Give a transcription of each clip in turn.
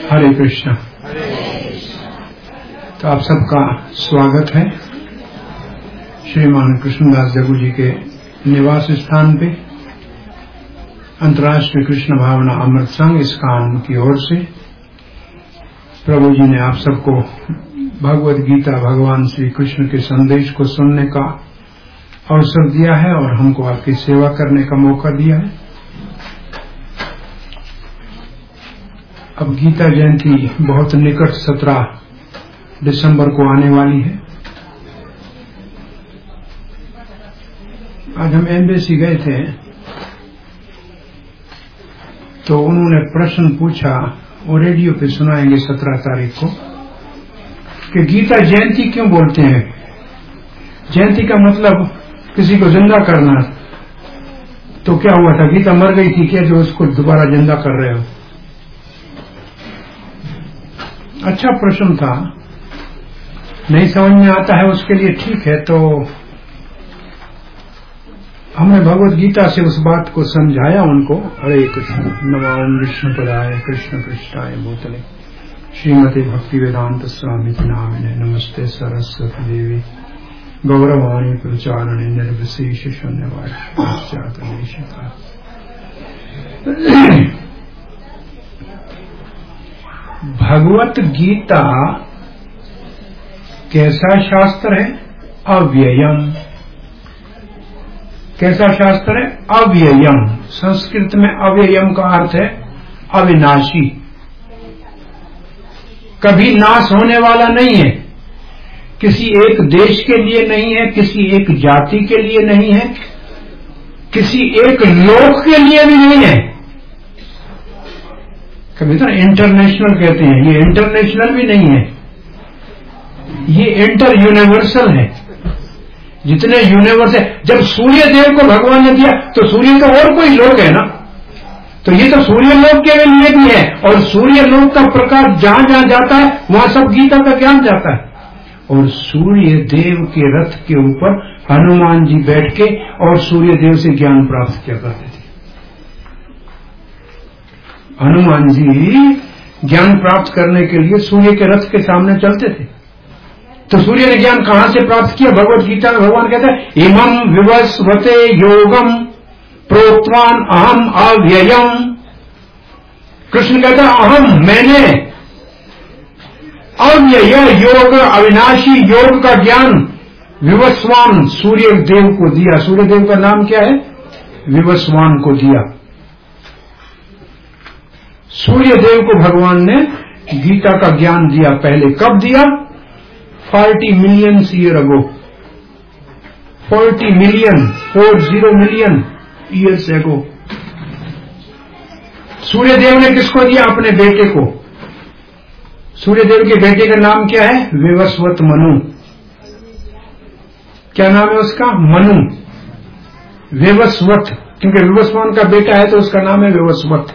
हरे कृष्णा। तो आप सबका स्वागत है श्रीमान कृष्णदास जगू जी के निवास स्थान पे अंतर्राष्ट्रीय कृष्ण भावना अमृत संघ इस काम की ओर से प्रभु जी ने आप सबको भगवद गीता भगवान श्री कृष्ण के संदेश को सुनने का अवसर दिया है और हमको आपकी सेवा करने का मौका दिया है। अब गीता जयंती बहुत निकट 17 दिसंबर को आने वाली है। आज हम एम्बेसी गए थे तो उन्होंने प्रश्न पूछा, वो रेडियो पे सुनाएंगे 17 तारीख को, कि गीता जयंती क्यों बोलते हैं। जयंती का मतलब किसी को जिंदा करना। तो क्या हुआ था, गीता मर गई थी क्या जो उसको दोबारा जिंदा कर रहे हो। अच्छा प्रश्न था, नहीं समझ में आता है उसके लिए ठीक है। तो हमने भगवद गीता से उस बात को समझाया उनको। हरे कृष्ण नमो विष्णु पदाय कृष्ण कृष्णाय भूतले श्रीमती भक्ति वेदांत स्वामी नामिने नमस्ते सरस्वती देवी गौरवाणी प्रचारणे निर्विशेष शून्यवाद। भगवत गीता कैसा शास्त्र है? अव्ययम। कैसा शास्त्र है? अव्ययम। संस्कृत में अव्ययम का अर्थ है अविनाशी, कभी नाश होने वाला नहीं है। किसी एक देश के लिए नहीं है, किसी एक जाति के लिए नहीं है, किसी एक लोक के लिए भी नहीं है। कभी तो इंटरनेशनल कहते हैं, ये इंटरनेशनल भी नहीं है, ये इंटर यूनिवर्सल है। जितने यूनिवर्स है, जब सूर्य देव को भगवान ने दिया तो सूर्य का और कोई लोक है ना, तो ये तो सूर्य लोक के लिए भी है। और सूर्य लोक का प्रकाश जहां जहां जाता है वहां सब गीता का ज्ञान जाता है। और सूर्य देव के रथ के ऊपर हनुमान जी बैठ के और सूर्य देव से ज्ञान प्राप्त किया करते थे। हनुमान जी ज्ञान प्राप्त करने के लिए सूर्य के रथ के सामने चलते थे। तो सूर्य ने ज्ञान कहां से प्राप्त किया? भगवत गीता में भगवान कहते हैं इमं विवस्वते योगम प्रोक्तवान अहम अव्ययम। कृष्ण कहता है अहम, मैंने अव्यय योग अविनाशी योग का ज्ञान विवस्वान सूर्य देव को दिया। सूर्य देव का नाम क्या है? विवस्वान को दिया। सूर्य देव को भगवान ने गीता का ज्ञान दिया। पहले कब दिया? 40 million year ago. 40 million years ago. Surya Dev ने किसको दिया? अपने बेटे को। सूर्य देव के बेटे का नाम क्या है? विवस्वत मनु। क्या नाम है उसका? मनु। विवस्वत, क्योंकि विवस्वान का बेटा है तो उसका नाम है विवस्वत।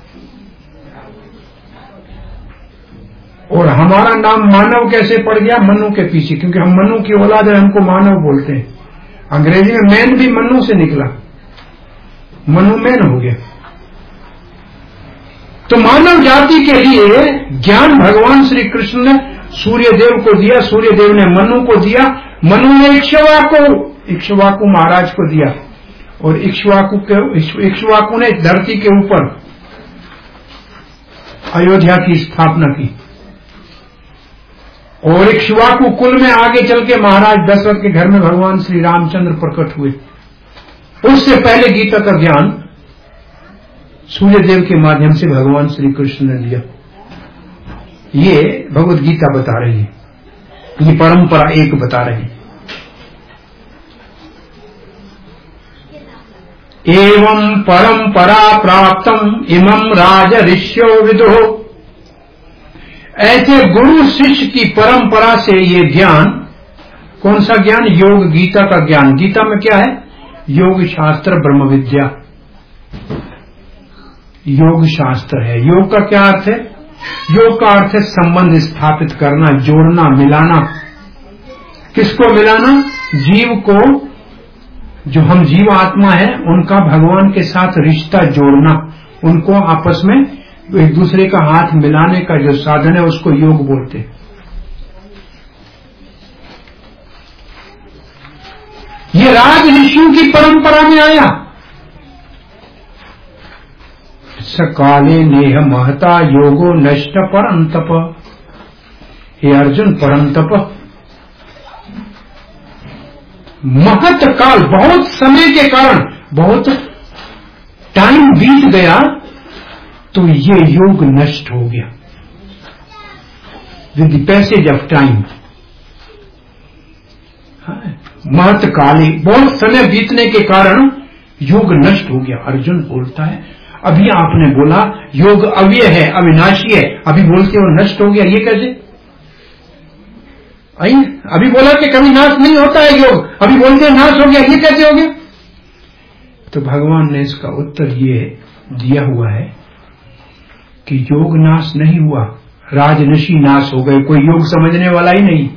और हमारा नाम मानव कैसे पड़ गया? मनु के पीछे, क्योंकि हम मनु की औलाद है, हमको मानव बोलते हैं। अंग्रेजी में मैन भी मनु से निकला, मनु मैन हो गया। तो मानव जाति के लिए ज्ञान भगवान श्री कृष्ण ने सूर्य देव को दिया। सूर्य देव ने मनु को दिया। मनु ने इक्ष्वाकु महाराज को दिया। और इक्ष्वाकु ने धरती के ऊपर अयोध्या की स्थापना की। और इक्ष्वाकु कुल में आगे चल के महाराज दशरथ के घर में भगवान श्री रामचंद्र प्रकट हुए। उससे पहले गीता का ज्ञान सूर्य देव के माध्यम से भगवान श्री कृष्ण ने दिया। ये भगवद गीता बता रही है, ये परंपरा एक बता रही है। एवं परंपरा प्राप्तम इमं राज ऋष्यो विदुः। ऐसे गुरु शिष्य की परंपरा से ये ज्ञान, कौन सा ज्ञान? योग गीता का ज्ञान। गीता में क्या है? योग शास्त्र ब्रह्म विद्या। योग शास्त्र है। योग का क्या अर्थ है? योग का अर्थ है संबंध स्थापित करना, जोड़ना, मिलाना। किसको मिलाना? जीव को, जो हम जीव आत्मा है उनका भगवान के साथ रिश्ता जोड़ना, उनको आपस में एक दूसरे का हाथ मिलाने का जो साधन है उसको योग बोलते हैं। ये राज ऋषियों की परंपरा में आया। सकाले नेह महता योगो नष्ट परंतप। हे अर्जुन, परंतप महत काल, बहुत समय के कारण, बहुत टाइम बीत गया तो ये योग नष्ट हो गया with the passage of time. महत काली, बहुत समय बीतने के कारण योग नष्ट हो गया। अर्जुन बोलता है, अभी आपने बोला योग अव्यय है, अविनाशी है, अभी बोलते हो नष्ट हो गया, ये कैसे? अभी बोला कि कभी नाश नहीं होता है योग, अभी बोलते हैं नाश हो गया, ये कैसे हो गया? तो भगवान ने इसका उत्तर ये दिया हुआ है कि योग नाश नहीं हुआ, राजऋषि नाश हो गए, कोई योग समझने वाला ही नहीं।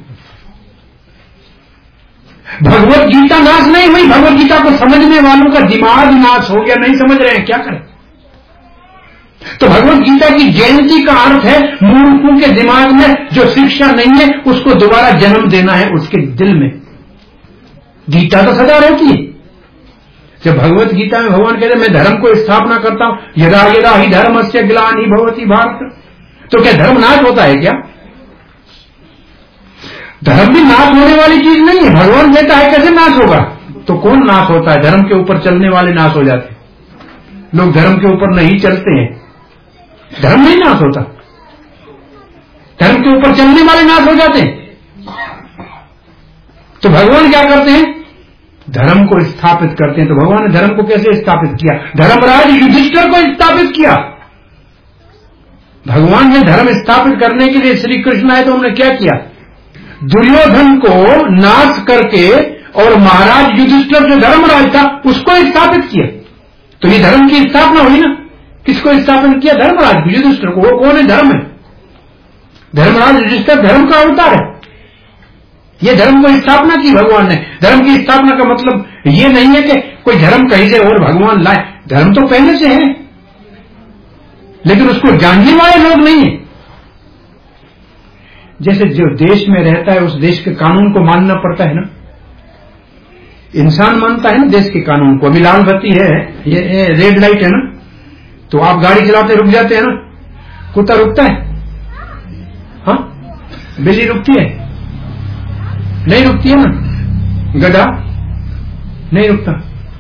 भगवत गीता नाश नहीं हुई, भगवत गीता को समझने वालों का दिमाग नाश हो गया, नहीं समझ रहे हैं, क्या करें? तो भगवत गीता की जयंती का अर्थ है मूर्खों के दिमाग में जो शिक्षा नहीं है उसको दोबारा जन्म देना है उसके दिल में। गीता तो सदा रहती है। जब भगवत गीता में भगवान कहते हैं मैं धर्म को स्थापना करता हूं, यदा यदा ही धर्मस्य ग्लानि भवति भारत, तो क्या धर्म नाश होता है क्या? धर्म भी नाश होने वाली चीज नहीं है। भगवान कहता है कैसे नाश होगा? तो कौन नाश होता है? धर्म के ऊपर चलने वाले नाश हो जाते हैं। लोग धर्म के ऊपर नहीं चलते हैं, धर्म नहीं नाश होता, धर्म के ऊपर चलने वाले नाश हो जाते हैं। तो भगवान क्या करते हैं? धर्म को स्थापित करते हैं। तो भगवान ने धर्म को कैसे स्थापित किया? धर्मराज युधिष्ठिर को स्थापित किया। भगवान ने धर्म स्थापित करने के लिए श्री कृष्ण आए तो उन्होंने क्या किया? दुर्योधन को नाश करके और महाराज युधिष्ठिर जो धर्मराज था उसको स्थापित किया। तो ये धर्म की स्थापना हुई ना। किसको स्थापित किया? धर्मराज युधिष्ठिर को। वो कौन है? धर्म है। धर्मराज युधिष्ठिर धर्म का अवतार है। ये धर्म को स्थापना की भगवान ने। धर्म की स्थापना का मतलब ये नहीं है कि कोई धर्म कहीं से और भगवान लाए। धर्म तो पहले से है, लेकिन उसको जानने वाले लोग नहीं है। जैसे जो देश में रहता है उस देश के कानून को मानना पड़ता है ना। इंसान मानता है ना देश के कानून को। अभी लाल बत्ती है, ये रेड लाइट है ना, तो आप गाड़ी चलाते रुक जाते हैं ना। कुत्ता रुकता है? हाँ, बिल्ली रुकती है? नहीं रुकती है ना। गधा नहीं रुकता।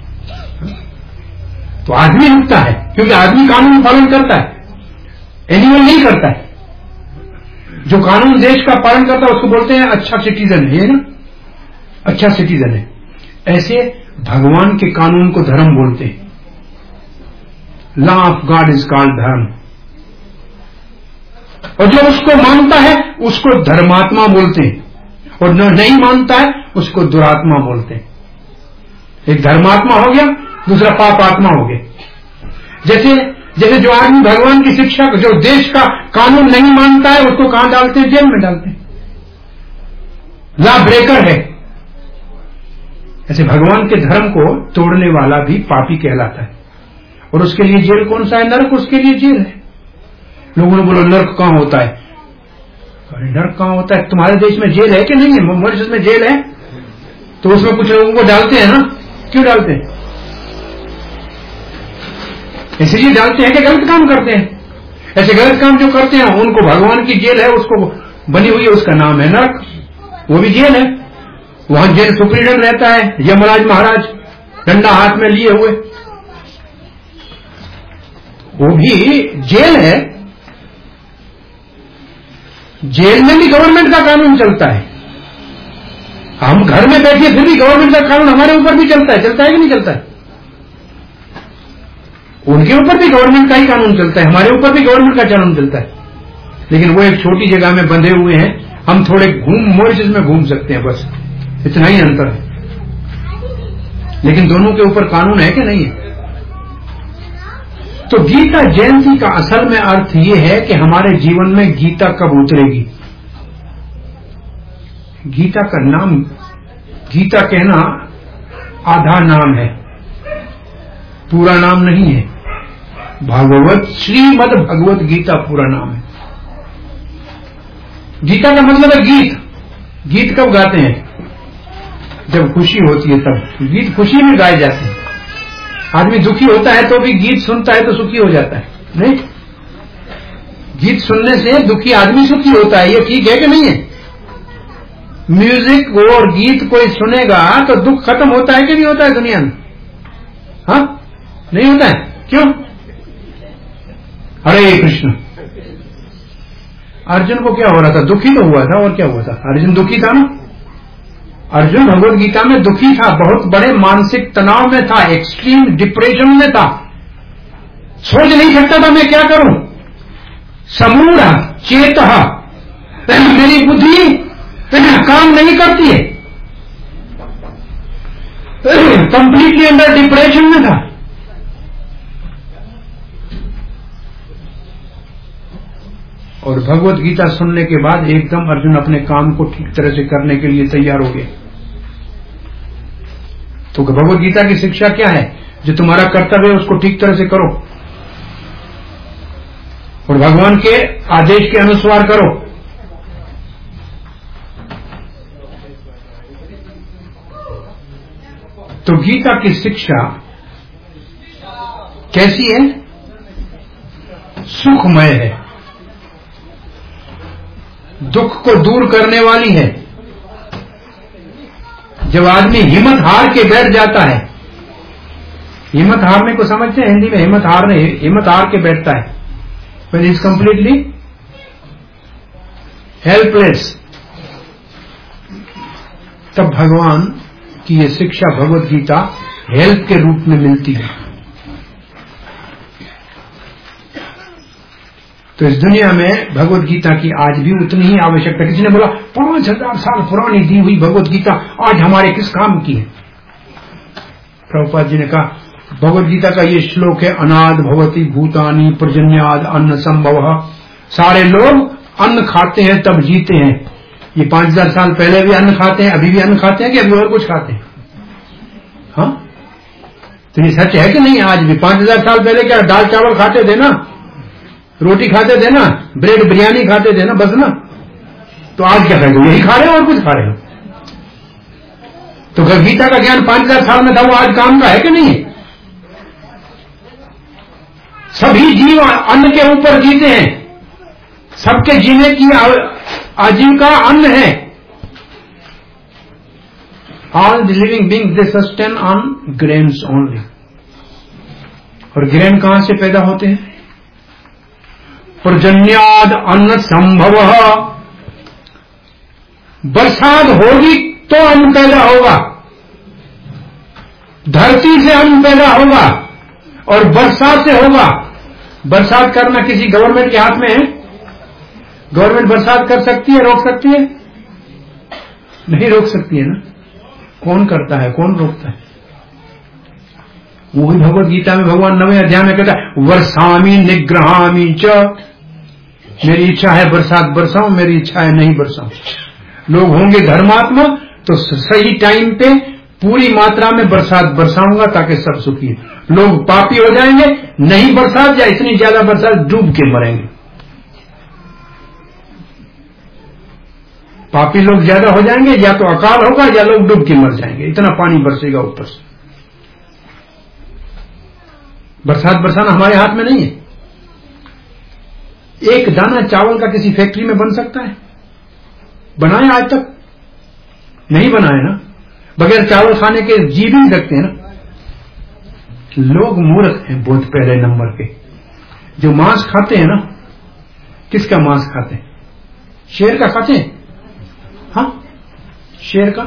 तो आदमी रुकता है क्योंकि आदमी कानून पालन करता है, एनिमल नहीं करता है। जो कानून देश का पालन करता है उसको बोलते हैं अच्छा सिटीजन है, ना, अच्छा सिटीजन है। ऐसे भगवान के कानून को धर्म बोलते हैं। Law of God is called dharma. और जो उसको मानता है उसको धर्मात्मा बोलते हैं, और जो नहीं मानता है उसको दुरात्मा बोलते हैं। एक धर्मात्मा हो गया, दूसरा पापात्मा हो गया। जैसे जो आदमी भगवान की शिक्षा, जो देश का कानून नहीं मानता है उसको कहां डालते हैं? जेल में डालते हैं, लॉ ब्रेकर है। ऐसे भगवान के धर्म को तोड़ने वाला भी पापी कहलाता है, और उसके लिए जेल कौन सा है? नरक उसके लिए जेल है। लोगों ने बोला नरक कहां होता है? अरे नरक कहां होता है? तुम्हारे देश में जेल है कि नहीं है? मॉरिशस में जेल है, तो उसमें कुछ लोगों को डालते हैं ना। क्यों डालते हैं? इसलिए डालते हैं कि गलत काम करते हैं। ऐसे गलत काम जो करते हैं उनको भगवान की जेल है, उसको बनी हुई है, उसका नाम है नरक। वो भी जेल है। वहां जेल सुप्रीडेंट रहता है, यमराज महाराज डंडा हाथ में लिए हुए, वो भी जेल है। जेल में भी गवर्नमेंट का कानून चलता है। हम घर में बैठे फिर भी गवर्नमेंट का कानून हमारे ऊपर भी चलता है। चलता है कि नहीं चलता है? उनके ऊपर भी गवर्नमेंट का ही कानून चलता है, हमारे ऊपर भी गवर्नमेंट का कानून चलता है। लेकिन वो एक छोटी जगह में बंधे हुए हैं, हम थोड़े मॉरिशस में घूम सकते हैं, बस इतना ही अंतर है। लेकिन दोनों के ऊपर कानून है कि नहीं है? तो गीता जयंती का असल में अर्थ यह है कि हमारे जीवन में गीता कब उतरेगी। गीता का नाम, गीता कहना आधा नाम है, पूरा नाम नहीं है। भागवत, श्रीमद् भगवत गीता पूरा नाम है। गीता का मतलब है गीत। गीत कब गाते हैं? जब खुशी होती है तब। गीत खुशी में गाए जाते हैं। आदमी दुखी होता है तो भी गीत सुनता है तो सुखी हो जाता है, नहीं? गीत सुनने से दुखी आदमी सुखी होता है, ये ठीक है कि नहीं है? म्यूजिक और गीत कोई सुनेगा तो दुख खत्म होता है कि नहीं होता है दुनिया में? हाँ, नहीं होता है। क्यों? हरे कृष्ण। अर्जुन को क्या हो रहा था? दुखी तो हुआ था, और क्या हुआ था? अर्जुन दुखी था ना। अर्जुन भगवत गीता में दुखी था, बहुत बड़े मानसिक तनाव में था, एक्सट्रीम डिप्रेशन में था, सोच नहीं सकता था मैं क्या करूं। समूढ़ चेत, मेरी बुद्धि काम नहीं करती है, कंप्लीटली अंडर डिप्रेशन में था। और भगवत गीता सुनने के बाद एकदम अर्जुन अपने काम को ठीक तरह से करने के लिए तैयार हो गए। तो भगवत गीता की शिक्षा क्या है? जो तुम्हारा कर्तव्य है उसको ठीक तरह से करो और भगवान के आदेश के अनुसार करो। तो गीता की शिक्षा कैसी है? सुखमय है, दुख को दूर करने वाली है। जब आदमी हिम्मत हार के बैठ जाता है, हिम्मत हारने को समझते हैं हिंदी में? हिम्मत हार के बैठता है, when he is completely helpless, तब भगवान की ये शिक्षा भगवत गीता हेल्प के रूप में मिलती है। तो इस दुनिया में भगवत गीता की आज भी उतनी ही आवश्यकता। किसी ने बोला 5000 साल पुरानी दी हुई भगवत गीता आज हमारे किस काम की है? प्रभुपाद जी ने कहा भगवत गीता का ये श्लोक है, अनाद भवति भूतानि पर्जन्याद अन्न संभव। सारे लोग अन्न खाते हैं तब जीते हैं। ये 5000 साल पहले भी अन्न खाते हैं, अभी भी अन्न खाते हैं कि अभी और कुछ खाते हैं? हाँ, तो ये सच है कि नहीं? आज भी 5000 साल पहले क्या दाल चावल खाते थे ना, रोटी खाते थे ना, ब्रेड बिरयानी खाते थे ना, बस ना। तो आज क्या खाते? यही खा रहे हो और कुछ खा रहे हो। तो गीता का ज्ञान 5000 साल में था, वो आज काम का है कि नहीं है? सभी जीव अन्न के ऊपर जीते हैं, सबके जीने की आजीविका अन्न है। All the living being they sustain on grains only. और ग्रेन कहां से पैदा होते हैं? पर्जन्याद अन्न संभव। बरसात होगी तो अन्न पैदा होगा, धरती से अन्न पैदा होगा और बरसात से होगा। बरसात करना किसी गवर्नमेंट के हाथ में है? गवर्नमेंट बरसात कर सकती है, रोक सकती है? नहीं रोक सकती है ना। कौन करता है, कौन रोकता है? वो भी भगवत गीता में भगवान 9वें अध्याय में कहता है वर्षामी निग्रहामी च। मेरी इच्छा है बरसात बरसाऊं, मेरी इच्छा है नहीं बरसाऊं। लोग होंगे धर्मात्मा तो सही टाइम पे पूरी मात्रा में बरसात बरसाऊंगा ताकि सब सुखी है। लोग पापी हो जाएंगे, नहीं बरसात या इतनी ज्यादा बरसात डूब के मरेंगे। पापी लोग ज्यादा हो जाएंगे, या तो अकाल होगा या लोग डूब के मर जाएंगे, इतना पानी बरसेगा ऊपर से। बरसात बरसाना हमारे हाथ में नहीं है। एक दाना चावल का किसी फैक्ट्री में बन सकता है? बनाए आज तक? नहीं बनाए ना। बगैर चावल खाने के जी भी नहीं सकते हैं ना। लोग मूर्ख हैं बहुत पहले नंबर के। जो मांस खाते हैं ना, किसका मांस खाते हैं? शेर का खाते हैं? हाँ, शेर का।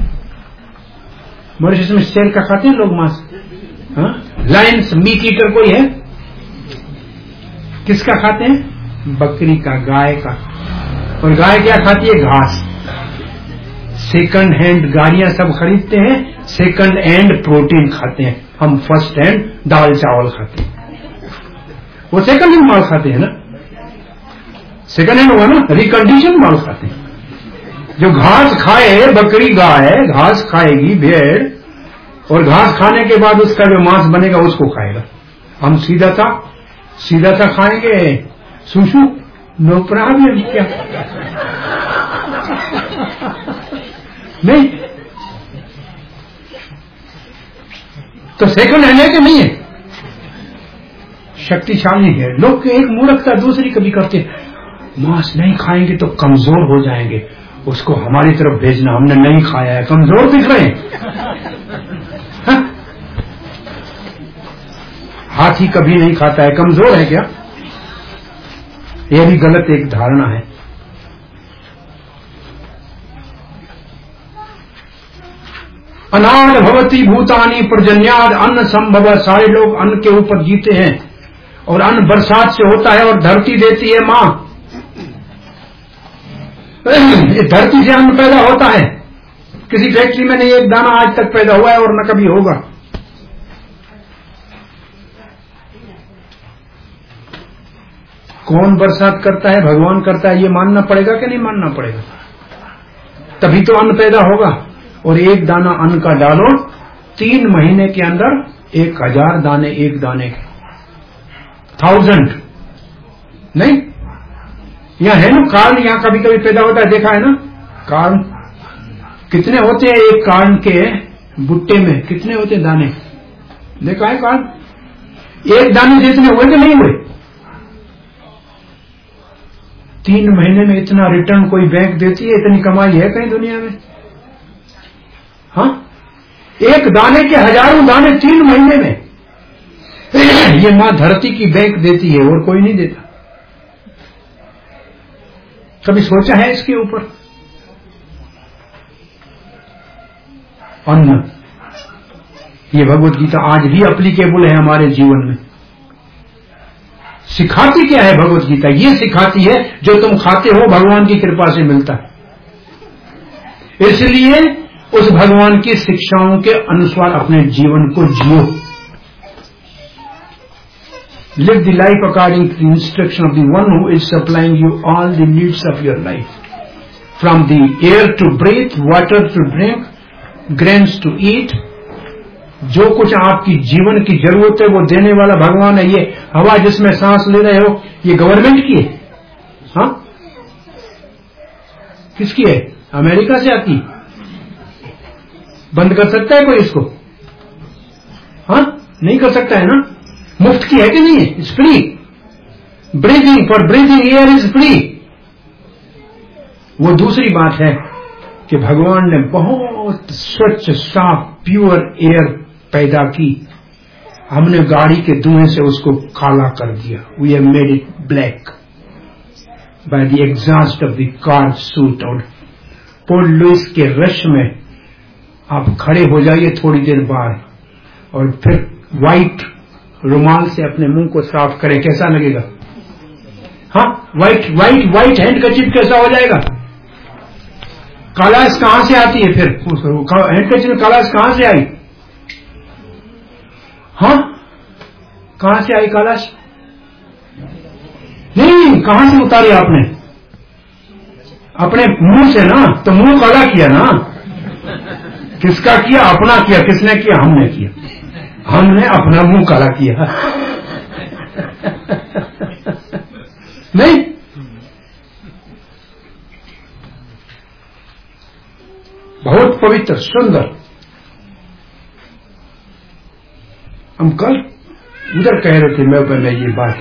मॉरिशस में शेर का खाते हैं लोग मांस। हाँ, लायंस मीट ईटर कोई है? किसका खाते हैं? बकरी का, गाय का। और गाय क्या खाती है? घास। सेकंड हैंड गाड़ियां सब खरीदते हैं, सेकंड हैंड प्रोटीन खाते हैं। हम फर्स्ट हैंड दाल चावल खाते हैं। वो सेकंड हैंड माल खाते हैं ना। सेकंड हैंड होगा ना, रिकंडीशन माल खाते हैं। जो घास खाए, बकरी गाय घास खाएगी, भेड़, और घास खाने के बाद उसका जो मांस बनेगा उसको खाएगा। हम सीधा था सीधा सा खाएंगे, सुशु नो प्रॉब्लम, क्या नहीं? तो सेकंड हैंड है कि नहीं है? शक्तिशाली है। लोग एक मूर्खता दूसरी कभी करते, मांस नहीं खाएंगे तो कमजोर हो जाएंगे, उसको हमारी तरफ भेजना, हमने नहीं खाया है, कमजोर दिख रहे हैं। हाथी कभी नहीं खाता है, कमजोर है क्या? यह भी गलत एक धारणा है। अनाद भवती भूतानी पर्जन्याद, अन्न संभव, सारे लोग अन्न के ऊपर जीते हैं और अन्न बरसात से होता है और धरती देती है मां। ये धरती से अन्न पैदा होता है, किसी फैक्ट्री में नहीं एक दाना आज तक पैदा हुआ है और न कभी होगा। कौन बरसात करता है? भगवान करता है। ये मानना पड़ेगा कि नहीं मानना पड़ेगा? तभी तो अन्न पैदा होगा। और एक दाना अन्न का डालो, 3 महीने के अंदर 1000 दाने, एक दाने के 1000 नहीं। यहां है ना कार्न, यहां कभी कभी पैदा होता है, देखा है ना कार्न? कितने होते हैं एक कार्न के बुट्टे में? कितने होते हैं दाने? देखा है कार्न? एक दाने से इतने हुए कि नहीं हुए? 3 महीने में इतना रिटर्न कोई बैंक देती है? इतनी कमाई है कहीं दुनिया में? हाँ, एक दाने के हजारों दाने 3 महीने में। ये मां धरती की बैंक देती है और कोई नहीं देता। कभी सोचा है इसके ऊपर? अन्न, ये भगवत गीता आज भी एप्लीकेबल है हमारे जीवन में। सिखाती क्या है भगवत गीता? ये सिखाती है जो तुम खाते हो भगवान की कृपा से मिलता है। इसलिए उस भगवान की शिक्षाओं के अनुसार अपने जीवन को जियो। Live the life according to the instruction of the one who is supplying you all the needs of your life. From the air to breathe, water to drink, grains to eat. जो कुछ आपकी जीवन की जरूरत है वो देने वाला भगवान है। ये हवा जिसमें सांस ले रहे हो, ये गवर्नमेंट की है? हाँ, किसकी है? अमेरिका से आती? बंद कर सकता है कोई इसको? हाँ, नहीं कर सकता है ना। मुफ्त की है कि नहीं है? It's free. Breathing, for breathing air is free. वो दूसरी बात है कि भगवान ने बहुत स्वच्छ, साफ, प्योर एयर पैदा की। हमने गाड़ी के धुएं से उसको काला कर दिया। We have made it black by the exhaust of the car soot. और पोर्ट लुइस के रश में आप खड़े हो जाइए थोड़ी देर बाद और फिर व्हाइट रुमाल से अपने मुंह को साफ करें, कैसा लगेगा? हाँ, व्हाइट हैंडकरचीफ कैसा हो जाएगा? कालाश कहां से आती है फिर? हैंडकरचीफ में कालाश कहां से आई? हाँ, कहां से आई कालाश? नहीं, कहां से उतारी आपने? अपने मुंह से ना। तो मुंह काला किया ना। किसका किया? अपना किया। किसने किया? हमने किया। हमने अपना मुंह काला किया। नहीं, बहुत पवित्र, सुंदर। हम कल उधर कह रहे थे, मैं ये बात,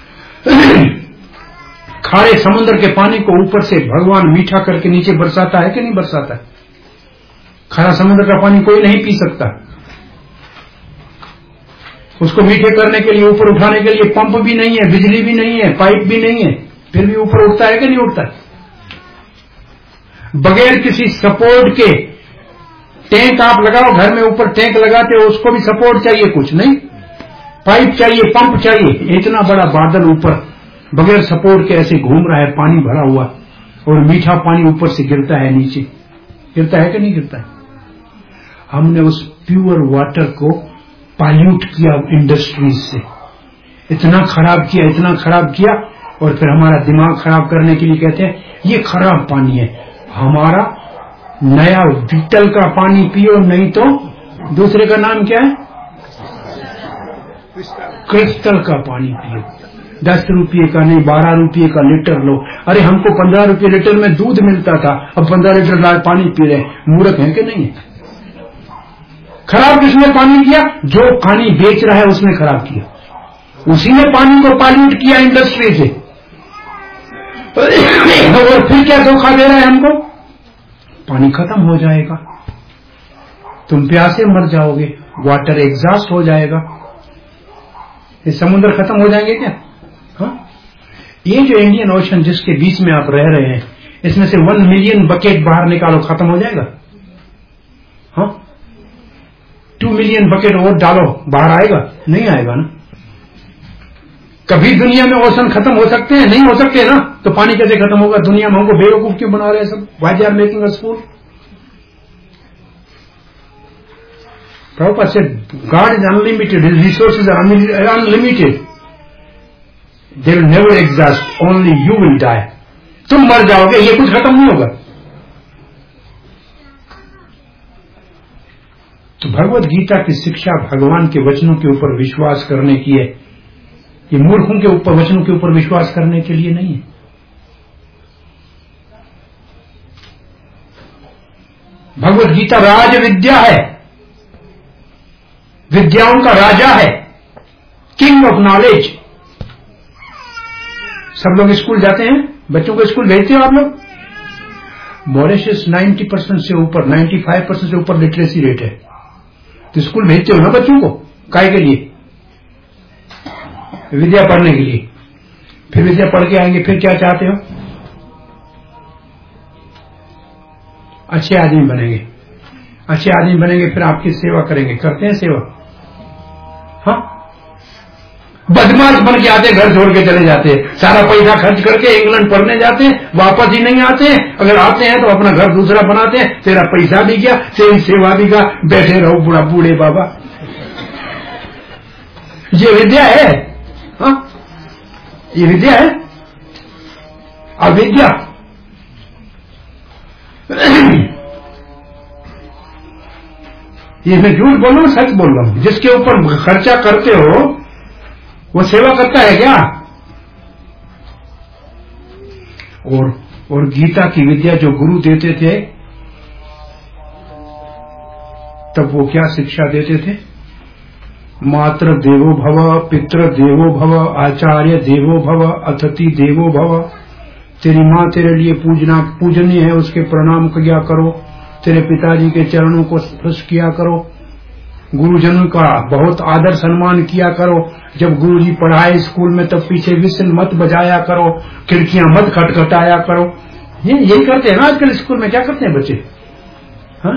खारे समुद्र के पानी को ऊपर से भगवान मीठा करके नीचे बरसाता है कि नहीं बरसाता है? खारा समुद्र का पानी कोई नहीं पी सकता। उसको मीठे करने के लिए, ऊपर उठाने के लिए पंप भी नहीं है, बिजली भी नहीं है, पाइप भी नहीं है, फिर भी ऊपर उठता है कि नहीं उठता है? बगैर किसी सपोर्ट के टैंक आप लगाओ घर में, ऊपर टैंक लगाते हो, उसको भी सपोर्ट चाहिए, कुछ नहीं, पाइप चाहिए, पंप चाहिए। इतना बड़ा बादल ऊपर बगैर सपोर्ट के ऐसे घूम रहा है, पानी भरा हुआ, और मीठा पानी ऊपर से गिरता है नीचे। गिरता है कि नहीं गिरता है? हमने उस प्योर वाटर को पॉल्यूट किया इंडस्ट्रीज से, इतना खराब किया, इतना खराब किया, और फिर हमारा दिमाग खराब करने के लिए कहते हैं ये खराब पानी है। हमारा नया बीटल का पानी पियो, नहीं तो दूसरे का नाम क्या है? क्रिस्टल का पानी पियो, 10 रुपये का नहीं 12 रुपये का लीटर लो। अरे हमको 15 रुपये लीटर में दूध मिलता था, अब 15 लीटर पानी पी रहे, मूर्ख है कि नहीं है? खराब किसने पानी किया? जो पानी बेच रहा है उसने खराब किया, उसी ने पानी को पॉल्यूट किया इंडस्ट्री से। और फिर क्या धोखा दे रहा है हमको? पानी खत्म हो जाएगा, तुम प्यासे मर जाओगे, वाटर एग्जॉस्ट हो जाएगा, ये समुद्र खत्म हो जाएंगे क्या? हाँ? ये जो इंडियन ओशन जिसके बीच में आप रह रहे हैं, इसमें से 1 मिलियन बकेट बाहर निकालो, खत्म हो जाएगा? हाँ? 2 मिलियन बकेट और डालो, बाहर आएगा? नहीं आएगा ना। कभी दुनिया में ओशन खत्म हो सकते हैं? नहीं हो सकते ना। तो पानी कैसे खत्म होगा? दुनिया में हमको बेवकूफ क्यों बना रहे हैं सब? Why they are making us fool? Prabhupada said, God is unlimited, His resources are unlimited. They will never exhaust, only you will die. तुम मर जाओगे, ये कुछ खत्म नहीं होगा। तो भगवत गीता की शिक्षा भगवान के वचनों के ऊपर विश्वास करने की है, ये मूर्खों के ऊपर वचनों के ऊपर विश्वास करने के लिए नहीं है। भगवत गीता राज विद्या है, विद्याओं का राजा है, किंग ऑफ नॉलेज। सब लोग स्कूल जाते हैं, बच्चों को स्कूल भेजते हो आप लोग? मॉरिशस 90% से ऊपर, 95% से ऊपर लिटरेसी रेट है, तो स्कूल भेजते हो ना बच्चों को? काय के लिए? विद्या पढ़ने के लिए। फिर विद्या पढ़ के आएंगे, फिर क्या चाहते हो? अच्छे आदमी बनेंगे, अच्छे आदमी बनेंगे, फिर आपकी सेवा करेंगे। करते हैं सेवा? हाँ? बदमाश बन के आते, घर छोड़ के चले जाते हैं, सारा पैसा खर्च करके इंग्लैंड पढ़ने जाते हैं, वापस ही नहीं आते हैं। अगर आते हैं तो अपना घर दूसरा बनाते हैं, तेरा पैसा भी गया, तेरी सेवा भी गया, बैठे रहो बूढ़ा बूढ़े बाबा। ये विद्या है? हाँ? ये विद्या है? अविद्या। ये मैं झूठ बोल रहा हूं, सच बोल रहा हूं? जिसके ऊपर खर्चा करते हो वो सेवा करता है क्या? और गीता की विद्या जो गुरु देते थे, तब वो क्या शिक्षा देते थे? मात्र देवो भव, पितृ देवो भव, आचार्य देवो भव, अतिथि देवो भव। तेरी माँ तेरे लिए पूजनीय है, उसके प्रणाम किया करो, तेरे पिताजी के चरणों को स्पर्श किया करो, गुरुजनों का बहुत आदर सम्मान किया करो। जब गुरुजी पढ़ाए स्कूल में तब पीछे विसिल मत बजाया करो, खिड़कियां मत खटखटाया करो। यही करते हैं ना आजकल स्कूल में? क्या करते हैं बच्चे? हाँ?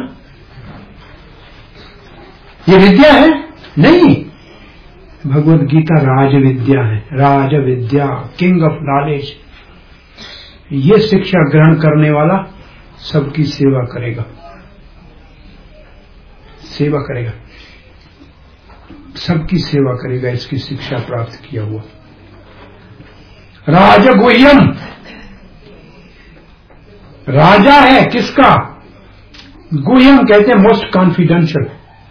ये विद्या है? नहीं। भगवत गीता राज विद्या है, राज विद्या, किंग ऑफ नॉलेज। ये शिक्षा ग्रहण करने वाला सबकी सेवा करेगा, सेवा करेगा, सबकी सेवा करेगा, इसकी शिक्षा प्राप्त किया हुआ। राजगुह्यम, राजा है किसका? गुह्यम कहते हैं मोस्ट कॉन्फिडेंशियल।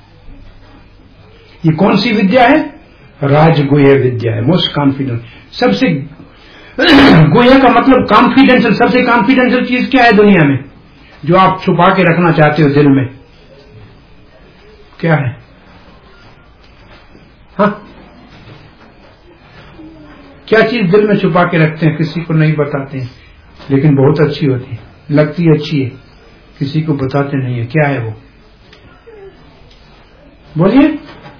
ये कौन सी विद्या है? राजगुह्य विद्या है, मोस्ट कॉन्फिडेंट। सबसे गुह्य का मतलब कॉन्फिडेंशियल। सबसे कॉन्फिडेंशियल चीज क्या है दुनिया में जो आप छुपा के रखना चाहते हो दिल में? क्या है? हाँ? क्या चीज दिल में छुपा के रखते हैं, किसी को नहीं बताते हैं, लेकिन बहुत अच्छी होती है, लगती अच्छी है, किसी को बताते नहीं है? क्या है वो? बोलिए।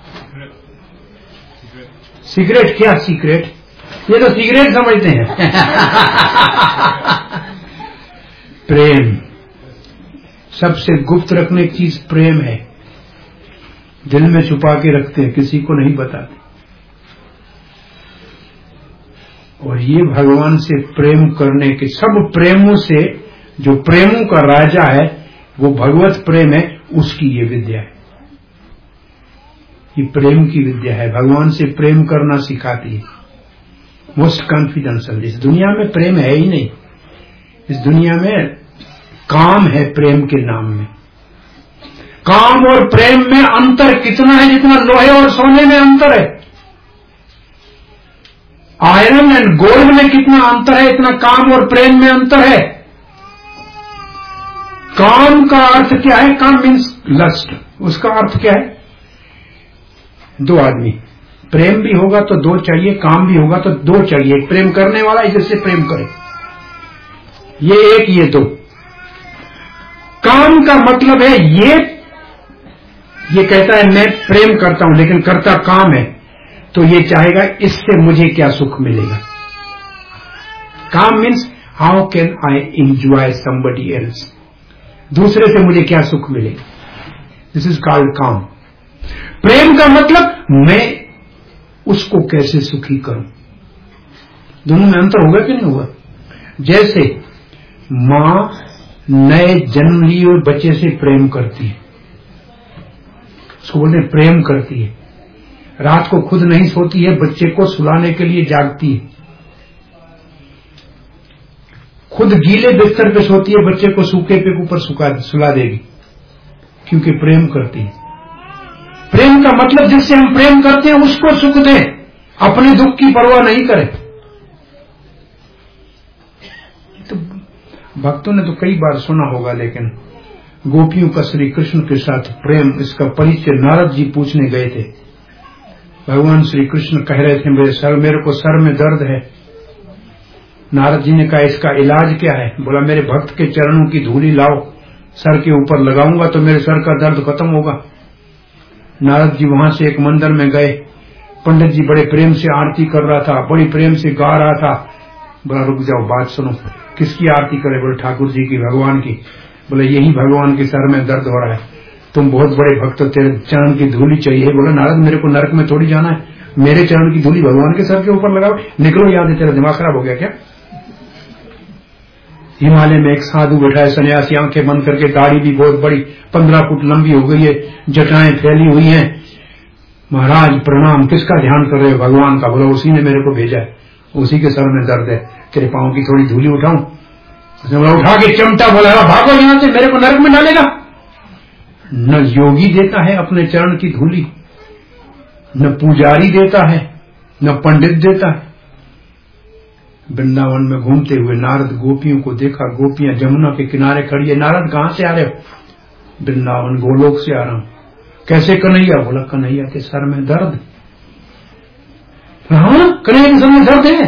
सिगरेट? क्या सीक्रेट? ये तो सिगरेट समझते हैं। प्रेम। सबसे गुप्त रखने की चीज प्रेम है, दिल में छुपा के रखते हैं, किसी को नहीं बताते। और ये भगवान से प्रेम करने के, सब प्रेमों से जो प्रेमों का राजा है वो भगवत प्रेम है, उसकी ये विद्या है। ये प्रेम की विद्या है, भगवान से प्रेम करना सिखाती है। Most confidential. इस दुनिया में प्रेम है ही नहीं, इस दुनिया में काम है प्रेम के नाम में। काम और प्रेम में अंतर कितना है? जितना लोहे और सोने में अंतर है। आयरन एंड गोल्ड में कितना अंतर है, इतना काम और प्रेम में अंतर है। काम का अर्थ क्या है? काम मीन्स लस्ट, उसका अर्थ क्या है? दो आदमी, प्रेम भी होगा तो दो चाहिए, काम भी होगा तो दो चाहिए। प्रेम करने वाला इधर से प्रेम करे, ये एक ये दो। काम का मतलब है ये कहता है मैं प्रेम करता हूं लेकिन करता काम है, तो ये चाहेगा इससे मुझे क्या सुख मिलेगा। काम means how can I enjoy somebody else, दूसरे से मुझे क्या सुख मिलेगा, दिस इज कॉल्ड काम। प्रेम का मतलब मैं उसको कैसे सुखी करूं। दोनों में अंतर होगा कि नहीं होगा? जैसे मां नए जन्म लिए हुए बच्चे से प्रेम करती है, उसको बोलते हैं प्रेम करती है। रात को खुद नहीं सोती है, बच्चे को सुलाने के लिए जागती है। खुद गीले बिस्तर पे सोती है, बच्चे को सूखे पे ऊपर सुला देगी, क्योंकि प्रेम करती है। प्रेम का मतलब जिससे हम प्रेम करते हैं उसको सुख दें, अपने दुख की परवाह नहीं करें। तो भक्तों ने तो कई बार सुना होगा, लेकिन गोपियों का श्री कृष्ण के साथ प्रेम, इसका परिचय नारद जी पूछने गए थे। भगवान श्री कृष्ण कह रहे थे मेरे को सर में दर्द है। नारद जी ने कहा इसका इलाज क्या है? बोला मेरे भक्त के चरणों की धूली लाओ, सर के ऊपर लगाऊंगा तो मेरे सर का दर्द खत्म होगा। नारद जी वहां से एक मंदिर में गए, पंडित जी बड़े प्रेम से आरती कर रहा था, बड़ी प्रेम से गा रहा था। बोला रुक जाओ, बात सुनो, किसकी आरती करे? बोले ठाकुर जी की, भगवान की। बोले यही भगवान के सर में दर्द हो रहा है, तुम बहुत बड़े भक्त, तेरे चरण की धूली चाहिए। बोला नारद मेरे को नरक में थोड़ी जाना है, मेरे चरण की धूली भगवान के सर के ऊपर लगाओ, निकलो यहाँ से, तेरा दिमाग खराब हो गया क्या? हिमालय में एक साधु बैठा है, सन्यासी, आंखें बंद करके, दाढ़ी भी बहुत बड़ी 15 फुट लंबी हो गई है, जटाएं फैली हुई हैं। महाराज प्रणाम, किसका ध्यान कर रहे हो? भगवान का। बोला उसी ने मेरे को भेजा है, उसी के सर में दर्द है, तेरे पांव की थोड़ी धूली उठाऊं? उसने बोला उठा के चिमटा, बोला भागो यहां से, मेरे को नरक में डालेगा। न योगी देता है अपने चरण की धूली, न पुजारी देता है, न पंडित देता है। वृंदावन में घूमते हुए नारद गोपियों को देखा, गोपियां जमुना के किनारे खड़ी है। नारद कहां से आ रहे हो? वृंदावन गोलोक से आ रहा हूं। कैसे कन्हैया? बोला कन्हैया के सर में दर्द। हाँ कन्हैया के सर में दर्द है,